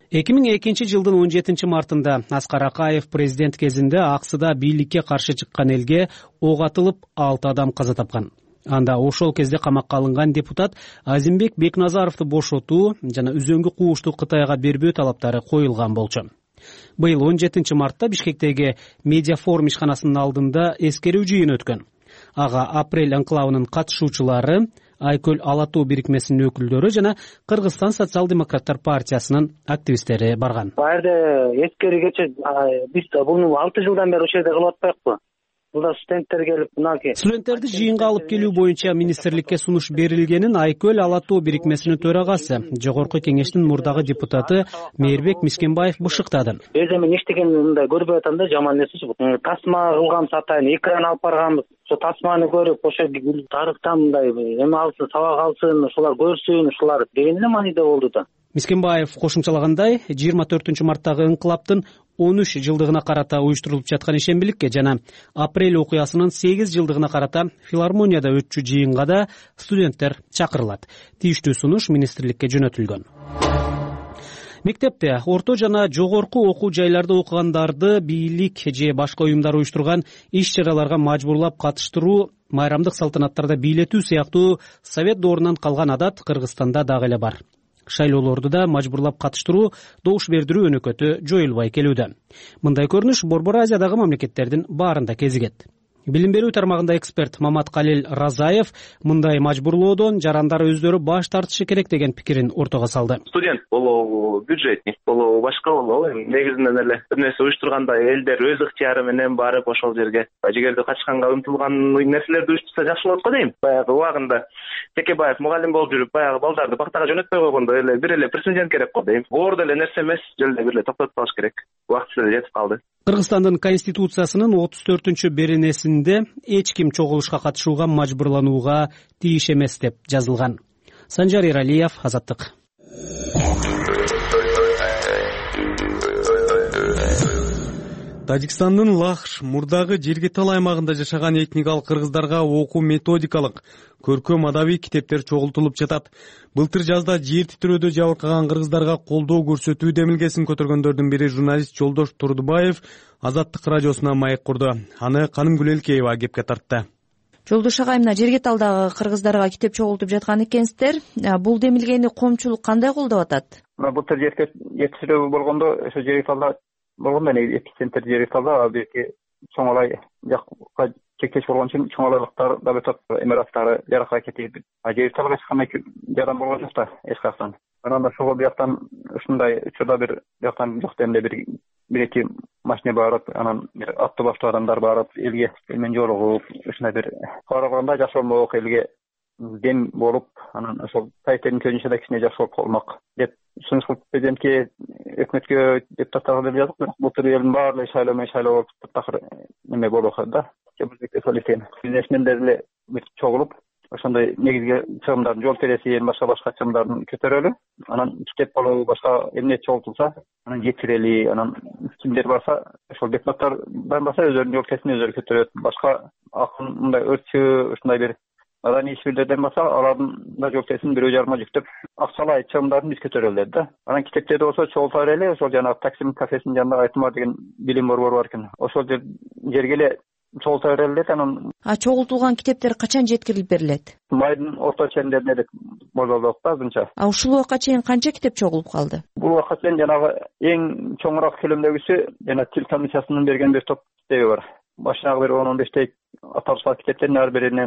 2002 жылдын 17 мартында Аскар Акаев президент кезинде Аксыда бийликке каршы чыккан элге ок атылып 6 адам каза тапкан. Анда ошол кезде камакка алынган депутат Азимбек Бекназаровду бошотуу жана үзөңгү куушту Кытайга бербөө талаптары коюлган болчу. Быйыл 17 мартта Бишкектеги медиа форум ишканасынын алдында эскерүү жыйыны өткөн. Ага апрель анклавынын катышуучулары, Айкөл Ала Тоо бирикмесинин өкүлдөрү жана Кыргызстан социал-демократтар партиясынын активисттери барган. Байерде эскергече биз буну 6 жылдан бери ошол жерде кылып атпайбыкпы? Бул студенттер келип, мынакей. Студенттерди жыйынга алып келүү боюнча министрликке сунуш берилгенин Айкөл Ала Тоо бирикмесинин төрагасы, жогорку кеңештин мурдагы депутаты Мээрбек Мискенбаев бышыктады. Өзү мен эчтегенди мындай көрбөй атам да, жаман нерсечи бул. Тасма кылган сатайын, экран алып барганбыз. Ошо тасманы көрүп, ошо тарыхтан мындай эме алсын, сабак алсын, ушулар көрсүн, ушулар деген эле мааниде болду да. Мискенбаев кошумчалагандай, 24 марттагы инкылаптын 13 жылдыгына карата уюштурулуп жаткан ишембиликке жана апрель окуясынын 8 жылдыгына карата филармонияда өтчү жыйынга да студенттер чакырылат. Тийиштүү сунуш министрликке жөнөтүлгөн. Мектепте, орто жана жогорку окуу жайларда окугандарды бийлик же башка уюмдар уюштурган иш-чараларга мажбурлап катыштыруу, майрамдык салтанаттарда бийлетүү сыяктуу совет доорунан калган адат Кыргызстанда дагы эле бар. Шайлоолорду да мажбурлап катыштыруу, добуш бердирүү өнөкөтү жоюлбай келүүдө. Мындай көрүнүш Борбор Азиядагы мамлекеттердин баарында кезигет. Билим берүү тармагында эксперт Маматкалил Разаев мындай мажбурлоодон жарандар өздөрү баш тартышы керек деген пикирин ортого салды. Студент болобу, бюджетник болобу, башка болобу, негизинен эле бир нерсе уюштурганда элдер өз ыктыяры менен барып ошол жерге жигерди качканга умтулган нерселерди уюштурса жакшы болот го дейм. Баягы убагында Текебаев мугалим болуп жүрүп, баягы балдарды бактага жөнөтпөй койгондо эле бир эле президент керек го дейм. Боордо эле нерсе эмес, жолдо бир эле токтотуп калыш керек. Убакыт эле жетип калды. Кыргызстандын конституциясынын 34-чү беренесинде эч ким чогулушка катышууга мажбурланууга тийиш эмес деп жазылган. Санжар Эралиев, Азаттык. Тажикстандын Лахш мурдагы Жиргитал аймагында жашаган этникалык кыргыздарга окуу методикалык, көркөм адабий китептер чогултулуп жатат. Былтыр жазда жер титирөөдө жабыркаган кыргыздарга колдоо көрсөтүү демилгесин көтөргөндөрдүн бири журналист Жолдош Турдубаев Азаттык радиосуна маек курду. Аны Канымгүл Элкеева кепке тартты. Жолдош агай, мына Жиргиталдагы кыргыздарга китеп чогултуп жаткан экенсиздер. Бул демилгени коомчулук кандай колдоп атат? Былтыр жер титирөө болгондо ошо Жиргиталда болгондо эпицентр Жиргиталда бирки чоңалай жакка чектеш болгон үчүн чоңалайлыктар да өтөп эмираттары жаракка кетип, Жиргиталга эч кандай жардам болгон жок да эч качан. Анан ошол бияктан ушундай учурда бир бияктан жок демде бир эки машина барып, анан бир аттуу баштуу адамдар барып, элге менен жолугуп, ушундай бир караганда жакшы болмок, элге дем болуп, анан ошол сайттын көзүнчө да кичине жакшы болуп калмак деп сунуш кылып президентке, өкмөткө, депутаттарга деп жаздык. Былтыр элдин баары шайлоо менен шайлоо болуп такыр неме болуп атат да. Бизнесмендер эле чогулуп, ошондой негизги чыгымдардын жол кересин башка чыгымдарын көтөрөлү. Анан китеп болобу башка эмне чогултулса анан жеткирели. Анан кимдер барса ошол депутаттар барбаса өздөрүнүн жол кересин өздөрү көтөрөт. Башка акын мындай өртчү ушундай бир маданий ишмерлерден барса алардын да жол кересин бирөө жарыма жүктөп акчалай чыгымдарын биз көтөрөлү деди да. Анан китептерди болсо чогулта берели. Ошол жанагы Таксим кафесинин жанында Айтмар деген билим борбору бар экен. Ошол жерге эле чогулта берели деп анан чогултулган китептер качан жеткирилип берилет? Майдын орто чендеринде деп болжолдук да азырынча. Ушул убакка чейин канча китеп чогулуп калды? Бул убакка чейин жанагы эң чоңураак көлөмдөгүсү жана Тил комиссиясынын берген бир топ китеби бар. Башынагы бир 10-15 аталышкан китептердин ар биринен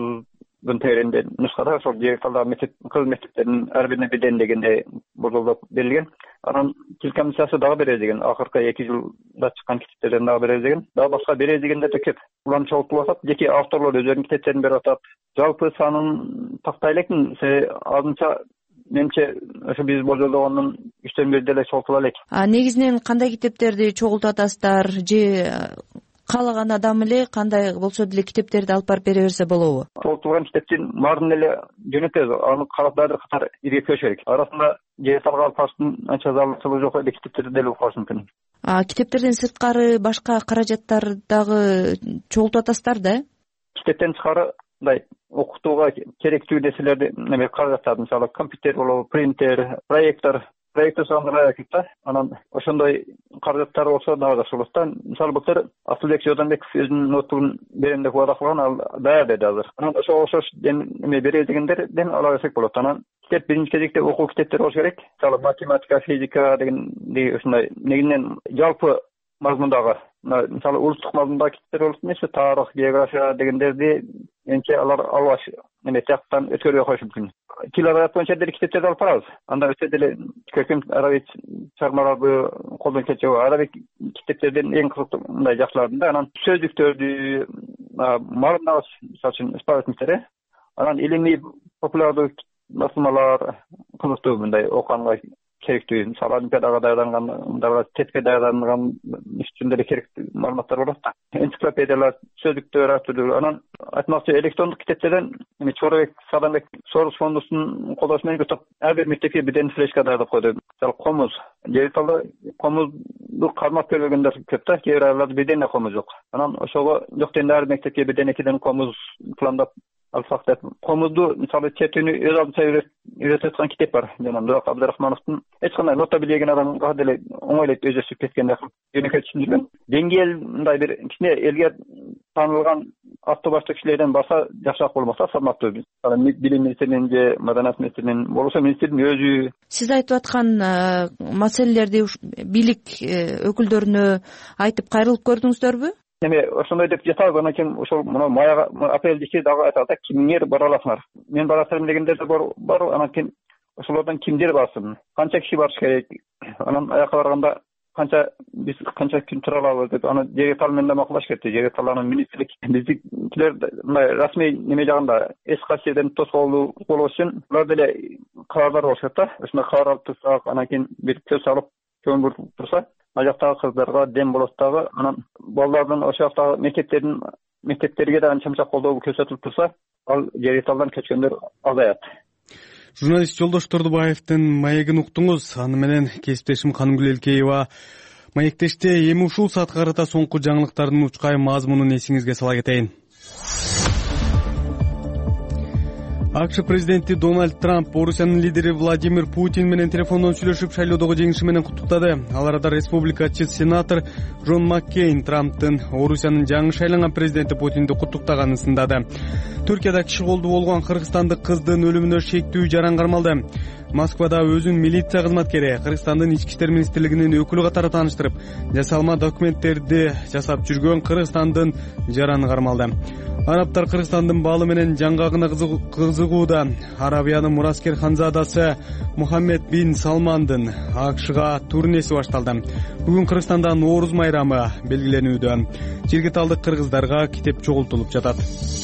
30 тегеренде нускада ошол директорлор мектеп кыз мектептеринин ар бирине бирден дегенде болжолдоп берилген. Анан Тил комиссиясы дагы беребиз деген, акыркы 2 жылда чыккан китептерден дагы беребиз деген. Дагы башка беребиз дегендер да көп. Буларны чогултуп атат, жеке авторлор өздөрүнүн китептерин берип атат. Жалпы санын тактай элекмин, азырынча менимче ошо биз болжолдогондун 3/4 деле чогултуп элек. Негизинен кандай китептерди чогултуп атасыздар же каалаган адам эле кандай болсо деле китептерди алып барып бере берсе болобу? Чогултулган китептин баарын эле жөнөтөбүз. Аны карап баары катар ирге көчүш керек. Арасында жеталга алып барыштын анча зарылчылыгы жок эле китептерди деле окуш мүмкүн. Китептерден сырткары башка каражаттар дагы чогултуп атасыздар да? Китептен тышкары мындай окутууга керектүү нерселерди каражаттарды, мисалы компьютер болобу, принтер, проектор сандыраа керек да. Анан ошондой каражаттар болсо дагы жакшы болот да. Мисалы былтыр Асылбек Жодонбеков өзүнүн ноутбугун берем деп убада кылган, ал даяр деди азыр. Анан ошого окшош эме беребиз дегендерден ала берсек болот. Анан китеп биринчи кезекте окуу китептери болуш керек. Мисалы математика, физика дегендей ушундай негизинен жалпы мазмундагы, мисалы улуттук мазмундагы китептер болуп эмес, тарых, география дегендерди энче алар албаш эме тияктан өткөрбөй коюш мүмкүн. Тил адабият боюнча деле китептерди алып барабыз. Анда өтө деле көркөм арабик чыгармаларды колдон келчү арабик китептердин эң кызыктуу мындай жакшыларын да. Анан сөздүктөрдү, мағынагыс, мисалы үчүн справочниктер, анан илимий популярдуу басылмалар кызыктуу мындай окуганга керектүү. Мисалы олимпиадага даярдангандарга, тестке даярданган үчүн деле керектүү маалыматтар болот да. Энциклопедиялар, сөздүктөр ар түрдүү. Анан айтмакчы электрондук китептерден Чоробек Садамбек Сорос фондусунун колдошу менен топ ар бир мектепке бирден флешка даярдап койду. Мисалы комуз, жериталда комузду кармап көрбөгөндөр көп да, кээ бир айларда бирден эле комуз жок. Анан ошого жок дегенде ар мектепке бирден экиден комуз пландап алсак деп. Комузду мисалы чертүүнү өз алдынча үйрөтүп аткан китеп бар. Жана Мурат Абдрахмановдун эч кандай нота билген адамга деле оңой эле өздөшүп кеткендей жөнөкөй түшүндүргөн. Деңгээл мындай бир кичине элге таанылган аты башты кишилерден барса жакшыраак болмок да, салмактуу. Мисалы билим министринин же маданият министринин болбосо министрдин өзү. Сиз айтып аткан маселелерди бийлик өкүлдөрүнө айтып кайрылып көрдүңүздөрбү? Эме ошондой деп жатабыз, анан кийин ошол мына маяга апрелдики дагы айтат да, кимдер бара аласыңар. Мен барасам дегендер бар, анан кийин ошолордон кимдер барсын, канча киши барыш керек, анан аякка барганда канча күн тура алабыз деп аны директор менен да макулдаш керек. Директорлордун министрлик биздикилер мындай расмий неме жагында эч кайсы жерден тоскоолдуу болбош үчүн булар деле кабардар болуш керек да. Ошондой кабар алып турсак, анан кийин бир көз салып көңүл буруп турса, ажактагы кыздарга дем болот дагы. Анан балдардын ошол жактагы мектептерге да анча колдоо көрсөтүлүп турса, ал жериталдан көчкөндөр азаят. Журналист Жолдош Тордубаевдин маегин уктуңуз. Аны менен кесиптешим Канымгүл Элкеева маектеште эми ушул саатка карата соңку жаңылыктардын учкай мазмунун эсиңизге сала кетейин. АКШ президенти Дональд Трамп Орусиянын лидери Владимир Путин менен телефондон сүйлөшүп шайлоодогу жеңиши менен куттуктады. Ал арада республикачы сенатор Джон Маккейн Трамптын Орусиянын жаңы шайланган президенти Путинди куттуктаганын сындады. Түркияда киши колдуу болгон кыргызстандык кыздын өлүмүнө шектүү жаран кармалды. Москвада өзүн милиция кызматкери Кыргызстандын ички иштер министрлигинин өкүлү катары тааныштырып, жасалма документтерди жасап жүргөн Кыргызстандын жараны кармалды. Арабтар Кыргызстандын баалы менен жаңгагына кызыгууда. Арабиянын мураскер ханзадасы Мухаммед бин Салмандын АКШга турнеси башталды. Бүгүн Кыргызстанда Нооруз майрамы белгиленүүдө. Жергиликтүү кыргыздарга китеп чогултулуп жатат.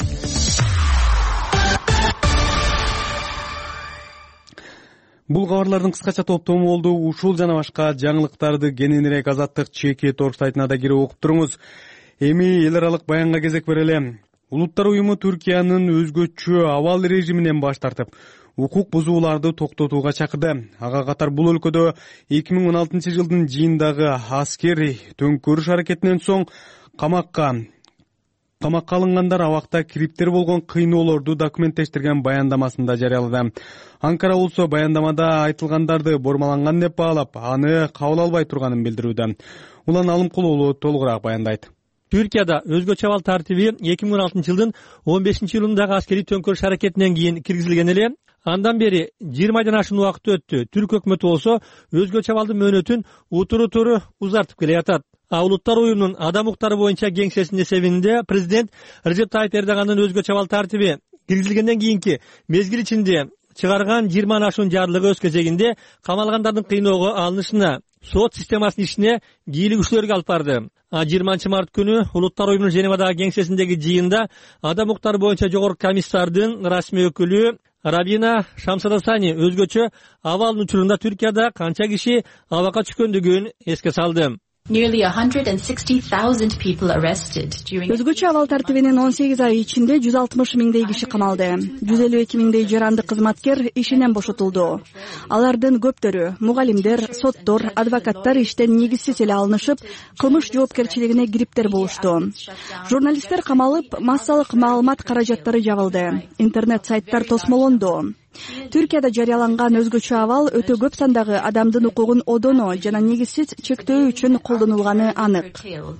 Бул кабарлардын кыскача топтому болду. Ушул жана башка жаңылыктарды кененирээк Азаттык чеки торг сайтына да кирип окуп туруңуз. Эми эл аралык баянга кезек берели. Улуттар уюму Түркиянын өзгөчө абал режиминен баш тартып, укук бузууларды токтотууга чакырды. Ага катар бул өлкөдө 2016-жылдын жыйындагы аскери төңкөрүш аракетинен соң камакка алынгандар абакта кириптер болгон кыйноолорду документтештирген баяндамасында жарыялады. Анкара улсу баяндамада айтылгандарды бурмаланган деп баалап, аны кабыл албай турганын билдирүүдө. Улан Алымкулуулу толугураак баяндайт. Түркияда өзгөчө абал тартиби 2016-жылдын 15-июлундагы аскери төңкөрүш аракетинен кийин киргизилген эле. Андан бери 20 айдан ашуун убакыт өттү. Түрк өкмөтү болсо өзгөчө абалдын мөөнөтүн утуру узартып келе жатат. Улуттар уюмунун адам укуктары боюнча кеңсесинин эсебинде президент Режеп Тайип Эрдогандын өзгөчө абал тартиби киргизилгенден кийинки мезгил ичинде чыгарган 20 ашуун жарлыгы өз кезегинде камалгандардын кыйноого алынышына, сот системасынын ишине кийлүү күчлөргө алып барды. 20 март күнү Улуттар уюмунун Женевадагы кеңсесиндеги жыйында адам укуктары боюнча жогорку комиссардын расмий өкүлү Рабина Шамсадасани өзгөчө абалдын учурунда Түркияда канча киши абакка түшкөндүгүн эске салды. Nearly 160,000 people arrested during Өзгөчө абал тартибинин 18 ай ичинде 160 миңдей киши камалды. 152 миңдей жарандык кызматкер ишинен бошотулду. Алардын көптөрү мугалимдер, соттор, адвокаттар иштен негизсиз эле алынышып, кылмыш жоопкерчилигине кириптер болушту. Журналисттер камалып, массалык маалымат каражаттары жабылды. Интернет сайттар тосмолонду. Түркияда жарыяланган өзгөчө абал өтө көп сандагы адамдын укугун одоно жана негизсиз чектөө үчүн колдонулганы анык.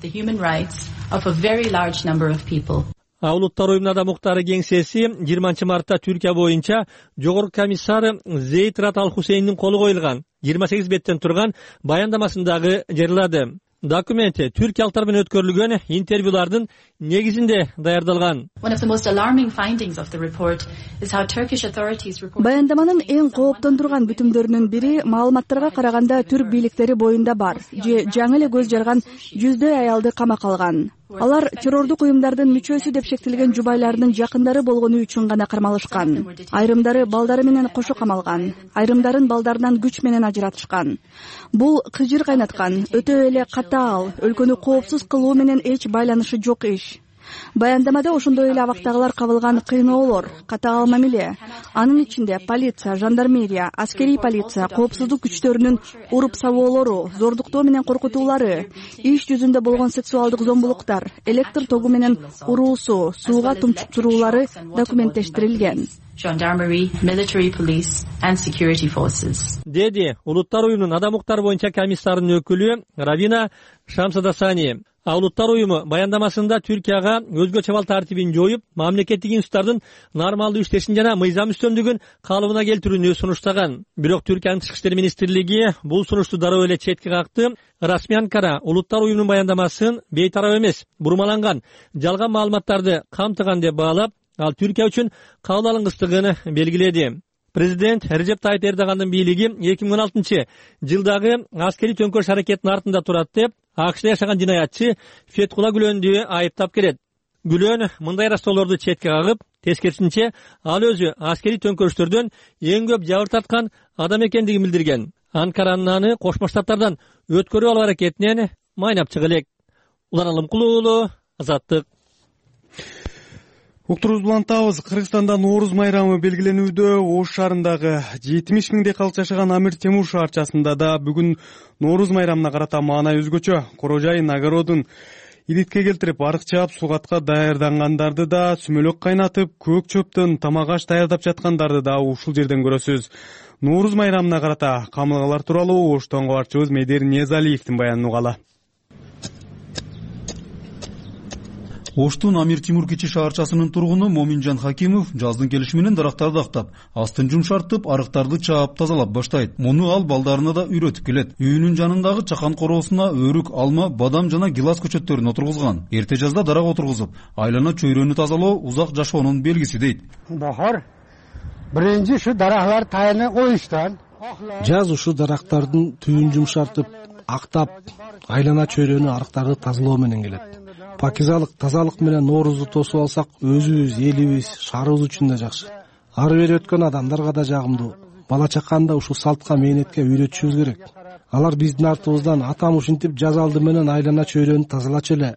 Улуттар уюмунун адам укуктары кеңсеси 20 мартта Түркия боюнча жогорку комиссар Зейд Рат Ал Хусейндин колу коюлган 28 беттен турган баяндамасындагы жарыялады. Документи түркиялыктар менен өткөрүлгөн интервьюлардын негизинде даярдалган. Баяндаманын эң кооптондурган бүтүмдөрүнүн бири маалыматтарга караганда түрк бийликтери боюнда бар же жаңы эле көз жарган жүздөй аялды камакка алган. Алар террордук уюмдардын мүчөсү деп шектелген жубайларынын жакындары болгону үчүн гана кармалышкан. Айрымдары балдары менен кошо камалган, айрымдарын балдарынан күч менен ажыратышкан. Бул кыжыр кайнаткан, өтө эле катаал, өлкөнү коопсуз кылуу менен эч байланышы жок иш. Баяндамада ошондой эле абактагылар кабылган кыйноолор, катаал мамиле, анын ичинде полиция, жандармерия, аскерий полиция, коопсуздук күчтөрүнүн уруп сабоолору, зордуктоо менен коркутуулары, иш жүзүндө болгон сексуалдык зомбулуктар, электр тогу менен уруусу, сууга тумчуктуруулары документтештирилген. Gendarmerie, military police and security forces. Деди Улуттар уюмунун адам укуктары боюнча комиссарынын өкүлү Рабина Шамсадасани. Улуттар уюму баяндамасында Түркияга өзгөчө абал тартибин жоюп, мамлекеттик институттардын нормалдуу иштешин жана мыйзам үстөмдүгүн калыбына келтирүүнү сунуштаган. Бирок Түркиянын Тышкы иштер министрлиги бул сунушту дароо эле четке какты. Расмий Анкара Улуттар уюмунун баяндамасын бейтарап эмес, бурмаланган, жалган маалыматтарды камтыган деп баалап, ал Түркия үчүн кабыл алынгыстыгын белгиледи. Президент Режеп Тайип Эрдогандын бийлиги 2016-жылдагы аскери төңкөрүш аракетинин артында турат деп АКШда жашаган жинаятчы Фетхула Гүлөндү айыптап келет. Гүлөн мындай растоолорду четке кагып, тескерисинче ал өзү аскери төңкөрүштөрдөн эң көп жабыр тарткан адам экендигин билдирген. Анкаранын аны Кошмо Штаттардан өткөрүп алуу аракетинен майнап чыга элек. Улан Алымкулуулу, Азаттык. Уктурубузду улантабыз. Кыргызстанда Нооруз майрамы белгиленүүдө. Ош шаарындагы 70 миңдей калк жашаган Амир Темур шаарчасында да бүгүн Нооруз майрамына карата маанай өзгөчө. Корожайын огородун илитке келтирип, арык чаап, сугатка даярдангандарды да, сүмөлөк кайнатып, көк чөптөн тамак аш даярдап жаткандарды да ушул жерден көрөсүз. Нооруз майрамына карата камылгалар тууралуу Оштон кабарчыбыз Медер Ниязалиевдин баянын угалы. Оштун Амир Темур кичи шаарчасынын тургуну Моминжан Хакимов жаздын келиши менен дарактарды актап, астын жумшартып, арыктарды чаап тазалап баштайт. Муну ал балдарына да үйрөтүп келет. Үйүнүн жанындагы чакан короосуна өрүк, алма, бадам жана гилас көчөттөрүн отургузган. Эрте жазда дарак отургузуп, айлана чөйрөнү тазалоо узак жашоонун белгиси дейт. Бахар биринчи ушу дарактар тайыны коюштан. Жаз ушу дарактардын түбүн жумшартып, актап, айлана чөйрөнү арыктарды тазалоо менен келет. Пакизалык, тазалык менен Ноорузду тосуп алсак, өзүбүз, элибиз, шаарыбыз үчүн да жакшы. Ары бери өткөн адамдарга да жагымдуу. Бала чаканда ушул салтка, мээнетке үйрөтүшүбүз керек. Алар биздин артыбыздан атам ушинтип жаз алды менен айлана чөйрөнү тазалачу эле.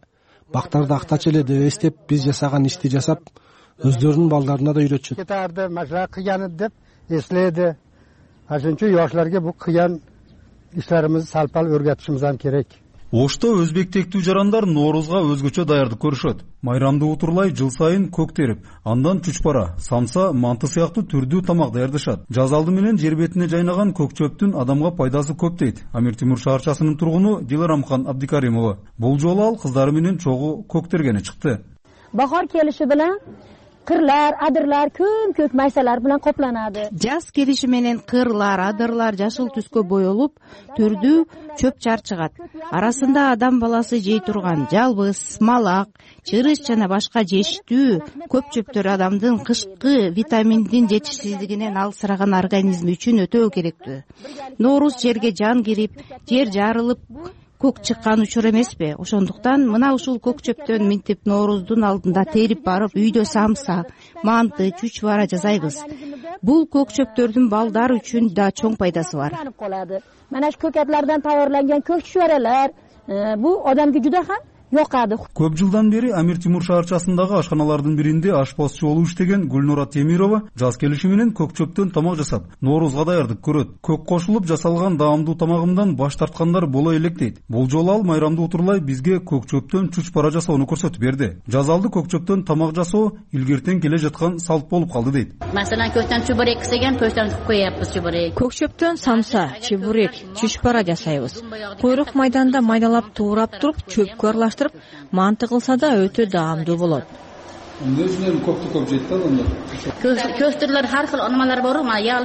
бактарды актачу эле деп эстеп биз жасаган ишти жасап өздөрүнүн балдарына да үйрөтүшөт. Кетарды, mesela kıyanı dep esledi. Aşınçı yoshlarga bu kıyan işlerimizi salpal öğretişimiz ham kerak. Ошто өзбек тектүү жарандар Ноорузга өзгөчө даярдык көрүшөт. Майрамды утурлай жыл сайын көк терип, андан чучпара, самса, манты сыяктуу түрдүү тамак даярдашат. Жаз алды менен жер бетине жайнаган көк чөптүн адамга пайдасы көп дейт Амир Темур шаарчасынын тургуну Диларамкан Абдикаримова. Бул жолу ал кыздары менен чогуу көк тергени чыкты. Bahor kelishi bilan qirlar, adirlar ko'm-ko'k maysalar bilan qoplanadi. Жаз келиши менен кырлар, адырлар жашыл түскө боелуп, түрдүү чөп чар чыгат. Арасында адам баласы жей турган жалбыз, малак, чырыш жана башка жештүү көп чөптөр адамдын кышкы витаминдин жетишсиздигинен алсыраган организми үчүн өтө керектүү. Норуз жерге жан кирип, жер жарылып көк чыккан учур эмеспи? Ошондуктан мына ушул көк чөптөн минтип Норуздун алдында терип барып, үйдө самса, манты, чучвара жасайбыз. Бул көк чөптөрдүн балдар үчүн да чоң пайдасы бар. Mana shu ko'katlardan tayyorlangan ko'k chuchvaralar bu odamga juda ham yoqadi. Көп жылдан бери Амир Темур шаарчасындагы ашканалардын биринде ашпазчы болуп иштеген Гүлнура Темирова жаз келиши менен көк чөптөн тамак жасап, Ноорузга даярдык көрөт. Көк кошулуп жасалган даамдуу тамагымдан баш тарткандар боло элек дейт. Бул жолу ал майрамды утурлай бизге көк чөптөн чучпара жасоону көрсөтүп берди. Жазалды көк чөптөн тамак жасоо илгертен келе жаткан салт болуп калды дейт. Masalan, ko'kdan chuburek qilgan, ko'kdan qo'yapmiz chuburek. Көк чөптөн самса, чебурек, чучпара жасайбыз. Куйрук майданда майдалап туурап туруп, чөпкө аралаштырып, манты кылса да өтө даамдуу болот. Өзүнөн көп жейт да анда. Көк түрлөр har xil animalar бар,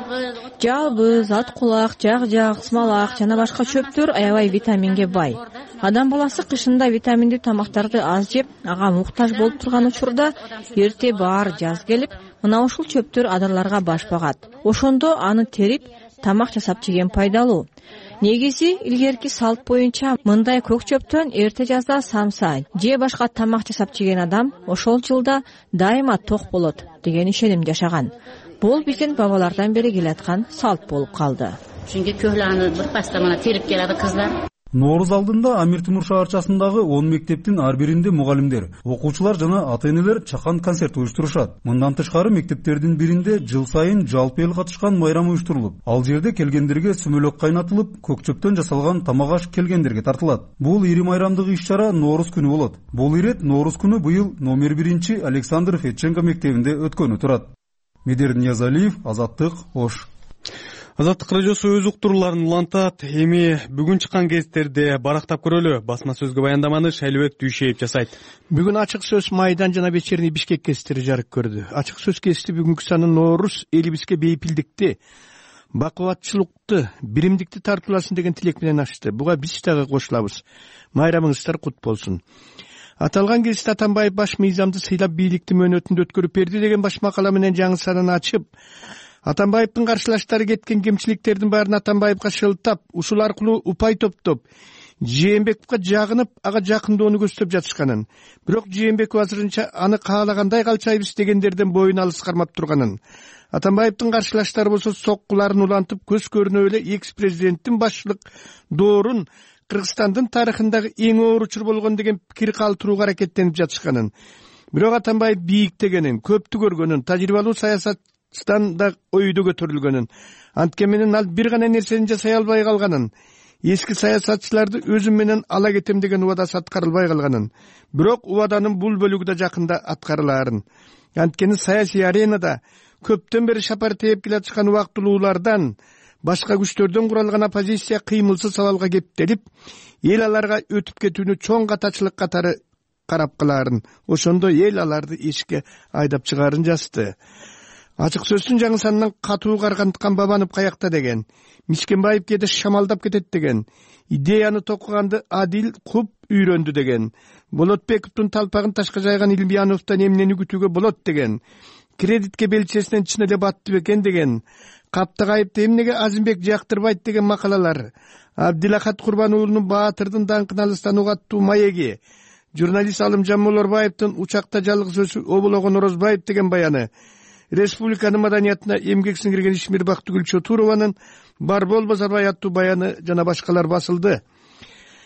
жалбыз, ат кулак, жак, смалак жана башка чөптөр аябай витаминге бай. Адам баласы кышында витаминдүү тамактарды аз жеп, ага муктаж болуп турган учурда эрте баар жаз келип, мына ушул чөптөр адырларга баш багат. Ошондо аны терип, тамак жасап жеген пайдалуу. Негизи илгерки салт боюнча мындай көк чөптөн эрте жазда самса же башка тамак жасап жеген адам ошол жылда дайыма ток болот деген ишеним жашаган. Бул биздин бабалардан бери келаткан салт болуп калды. Чүнки көйлөөнү бир паста мына терип келadi кыздар. Норуз алдында Амир Темур шаарчасындагы 10 мектептин ар биринде мугалимдер, окуучулар жана ата-энелер чакан концерт уюштурушат. Мындан тышкары мектептердин биринде жыл сайын жалпы эл катышкан майрам уюштурулуп, ал жерде келгендерге сүмөлөк кайнатылып, көк чөптөн жасалган тамак аш келгендерге тартылат. Бул ири майрамдык иш-чара Норуз күнү болот. Бул ирет Норуз күнү быйыл номер 1 Александр Федченко мектебинде өткөнү турат. Медер Ниязалиев, Азаттык, Ош. Азаттык радиосу өз уктурууларын улантат. Эми бүгүн чыккан гезиттерди барактап көрөлү. Басма сөзгө баяндаманы Шайлыбек Дүйшеев жасайт. Бүгүн ачык сөз Майдан жана вечерний Бишкек гезиттери жарык көрдү. Ачык сөз гезити бүгүнкү саны Норуз элибизге бейпилдикти, бакубатчылыкты, биримдикти тартууласын деген тилек менен ачты. Буга биз дагы кошулабыз. Майрамыңыздар кут болсун. Аталган гезит Атамбаев баш мыйзамды сыйлап бийликти мөөнөтүндө өткөрүп берди деген баш макала менен жаңы санын ачып, Атамбаевдин каршылаштары кеткен кемчиликтердин баарын Атамбаевга шылтап, ушул аркылуу упай топтоп, Жээнбековго жагынып, ага жакындоону көздөп жатышканын, бирок Жээнбеков азырынча аны каалагандай калчайбыз дегендерден боюн алыс кармап турганын, Атамбаевдин каршылаштары болсо соккуларын улантып, көз көрүнө эле экс-президенттин башчылык доорун Кыргызстандын тарыхындагы эң оор учур болгон деген пикир калтырууга аракеттенип жатышканын, бирок Атамбаев бийиктегенин, көптү көргөнүн, тажрыйбалуу саясатчыдан да ойдо көтөрүлгөнүн, анткени менен ал бир гана нерсени жасай албай калганын, эски саясатчыларды өзүм менен ала кетем деген убадасы аткарылбай калганын, бирок убаданын бул бөлүгү да жакында аткарылаарын. Анткени саясий аренада көптөн бери шапар тээп келатышкан убактылуулардан, башка күчтөрдөн куралган оппозиция кыймылсыз абалга кептелип, эл аларга өтүп кетүүнү чоң катачылык катары карап калаарын, ошондо эл аларды эшикке айдап чыгаарын жазды. Ачык сөздүн жаңы санынан катуу карганткан Бабанов каякта деген, Мишкенбаев кээде шамалдап кетет деген, идеяны токуганды адил куп үйрөндү деген, Болотбековдун талпагын ташка жайган Илмияновдон эмнени күтүүгө болот деген, кредитке белчесинен чын эле батты бекен деген, Каптагайыпты эмнеге Азимбек жактырбайт деген макалалар, Абдилахат Курбануулунун Баатырдын даңкын алыстан угаттуу маеги, журналист Алымжан Молорбаевдин учакта жалгыз өзү обологон Орозбаев деген баяны, республиканын маданиятына эмгек сиңирген Ишмир Бактыгүл Чотурованын Бар болбосо Арбай аттуу баяны жана башкалар басылды.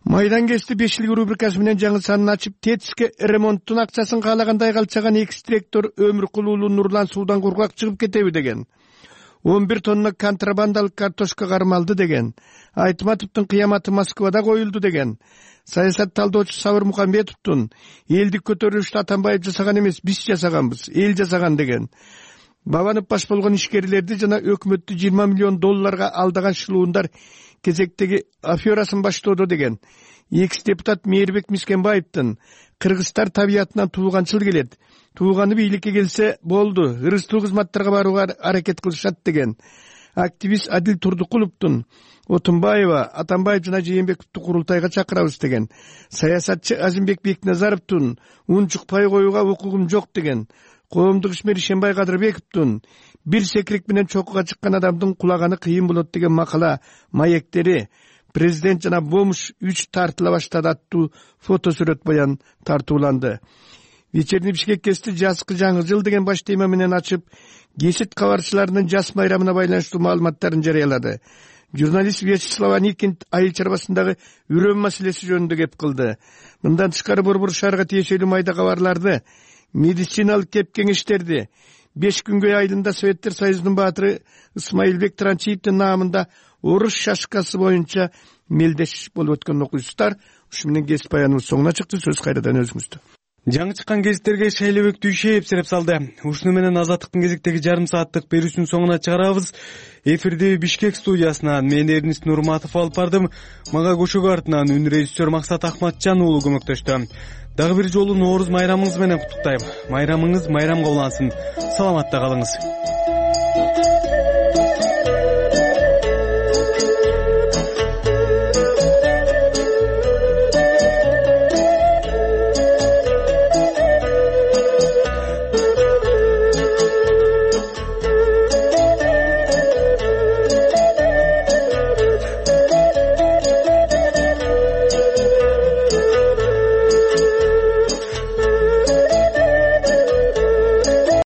Майдан кести 5 рубрикасы менен жаңы санын ачып, ТЭЦке ремонттун акчасын каалагандай калчаган экс-директор Өмүркулуулу Нурлан суудан кургак чыгып кетеби деген. 11 тонна контрабандалык картошка кармалды деген. Айтматовдун кыяматы Москвада коюлду деген. Саясат талдоочу Сабыр Мукамбетовдун элдик көтөрүлүштү Атамбаев жасаган эмес, биз жасаганбыз, эл жасаган деген. Бабанов баш болгон ишкерлерди жана өкмөттү 20 миллион долларга алдаган шылуундар кезектеги аферасын баштоодо деген. Экс-депутат Мээрбек Мискенбаевдин кыргыздар табиятынан туулганчыл келет. Туулганы бийликке келсе болду, ырыстуу кызматтарга барууга аракет кылышат деген. Активист Адил Турдукуловдун Отунбаева, Атамбаев жана Жээнбековду курултайга чакырабыз деген. Саясатчы Азимбек Бекназаровдун унчукпай коюуга укугум жок деген. Коомдук ишмер Ишенбай Кадырбековдун бир секирик менен чокуга чыккан адамдын кулаганы кыйын болот деген макала маектери, президент жана бомж 3 тартыла баштады аттуу фотосүрөт баян тартууланды. Вечерний Бишкек кести жазкы жаңы жыл деген баш тема менен ачып, кесит кабарчыларынын жас майрамына байланыштуу маалыматтарын жарыялады. Журналист Вячеслав Аникин айыл чарбасындагы үрөм маселеси жөнүндө кеп кылды. Мындан тышкары Борбор шаарга тиешелүү майда кабарларды, медициналык кеп кеңештерди 5 күнгөй айылында Советтер Союзунун баатыры Исмаилбек Транчиевдин наамында орус шашкасы боюнча мелдеш болуп өткөн окуйсуздар. Ушу менен кесип баяныбыз соңуна чыкты. Сөз кайрадан өзүңүздө. Жаңы чыккан гезиттерге Шайлебек Түйшеев сереп салды. Ушуну менен Азаттыктын кезектеги жарым сааттык берүүсүнүн соңуна чыгарабыз. Эфирди Бишкек студиясынан мен Эрнист Нурматов алып бардым. Мага көчөгө артынан үн режиссер Максат Ахматжан уулу көмөктөштү. Дагы бир жолу Нооруз майрамыңыз менен куттуктайм. Майрамыңыз майрамга улансын. Саламатта калыңыз.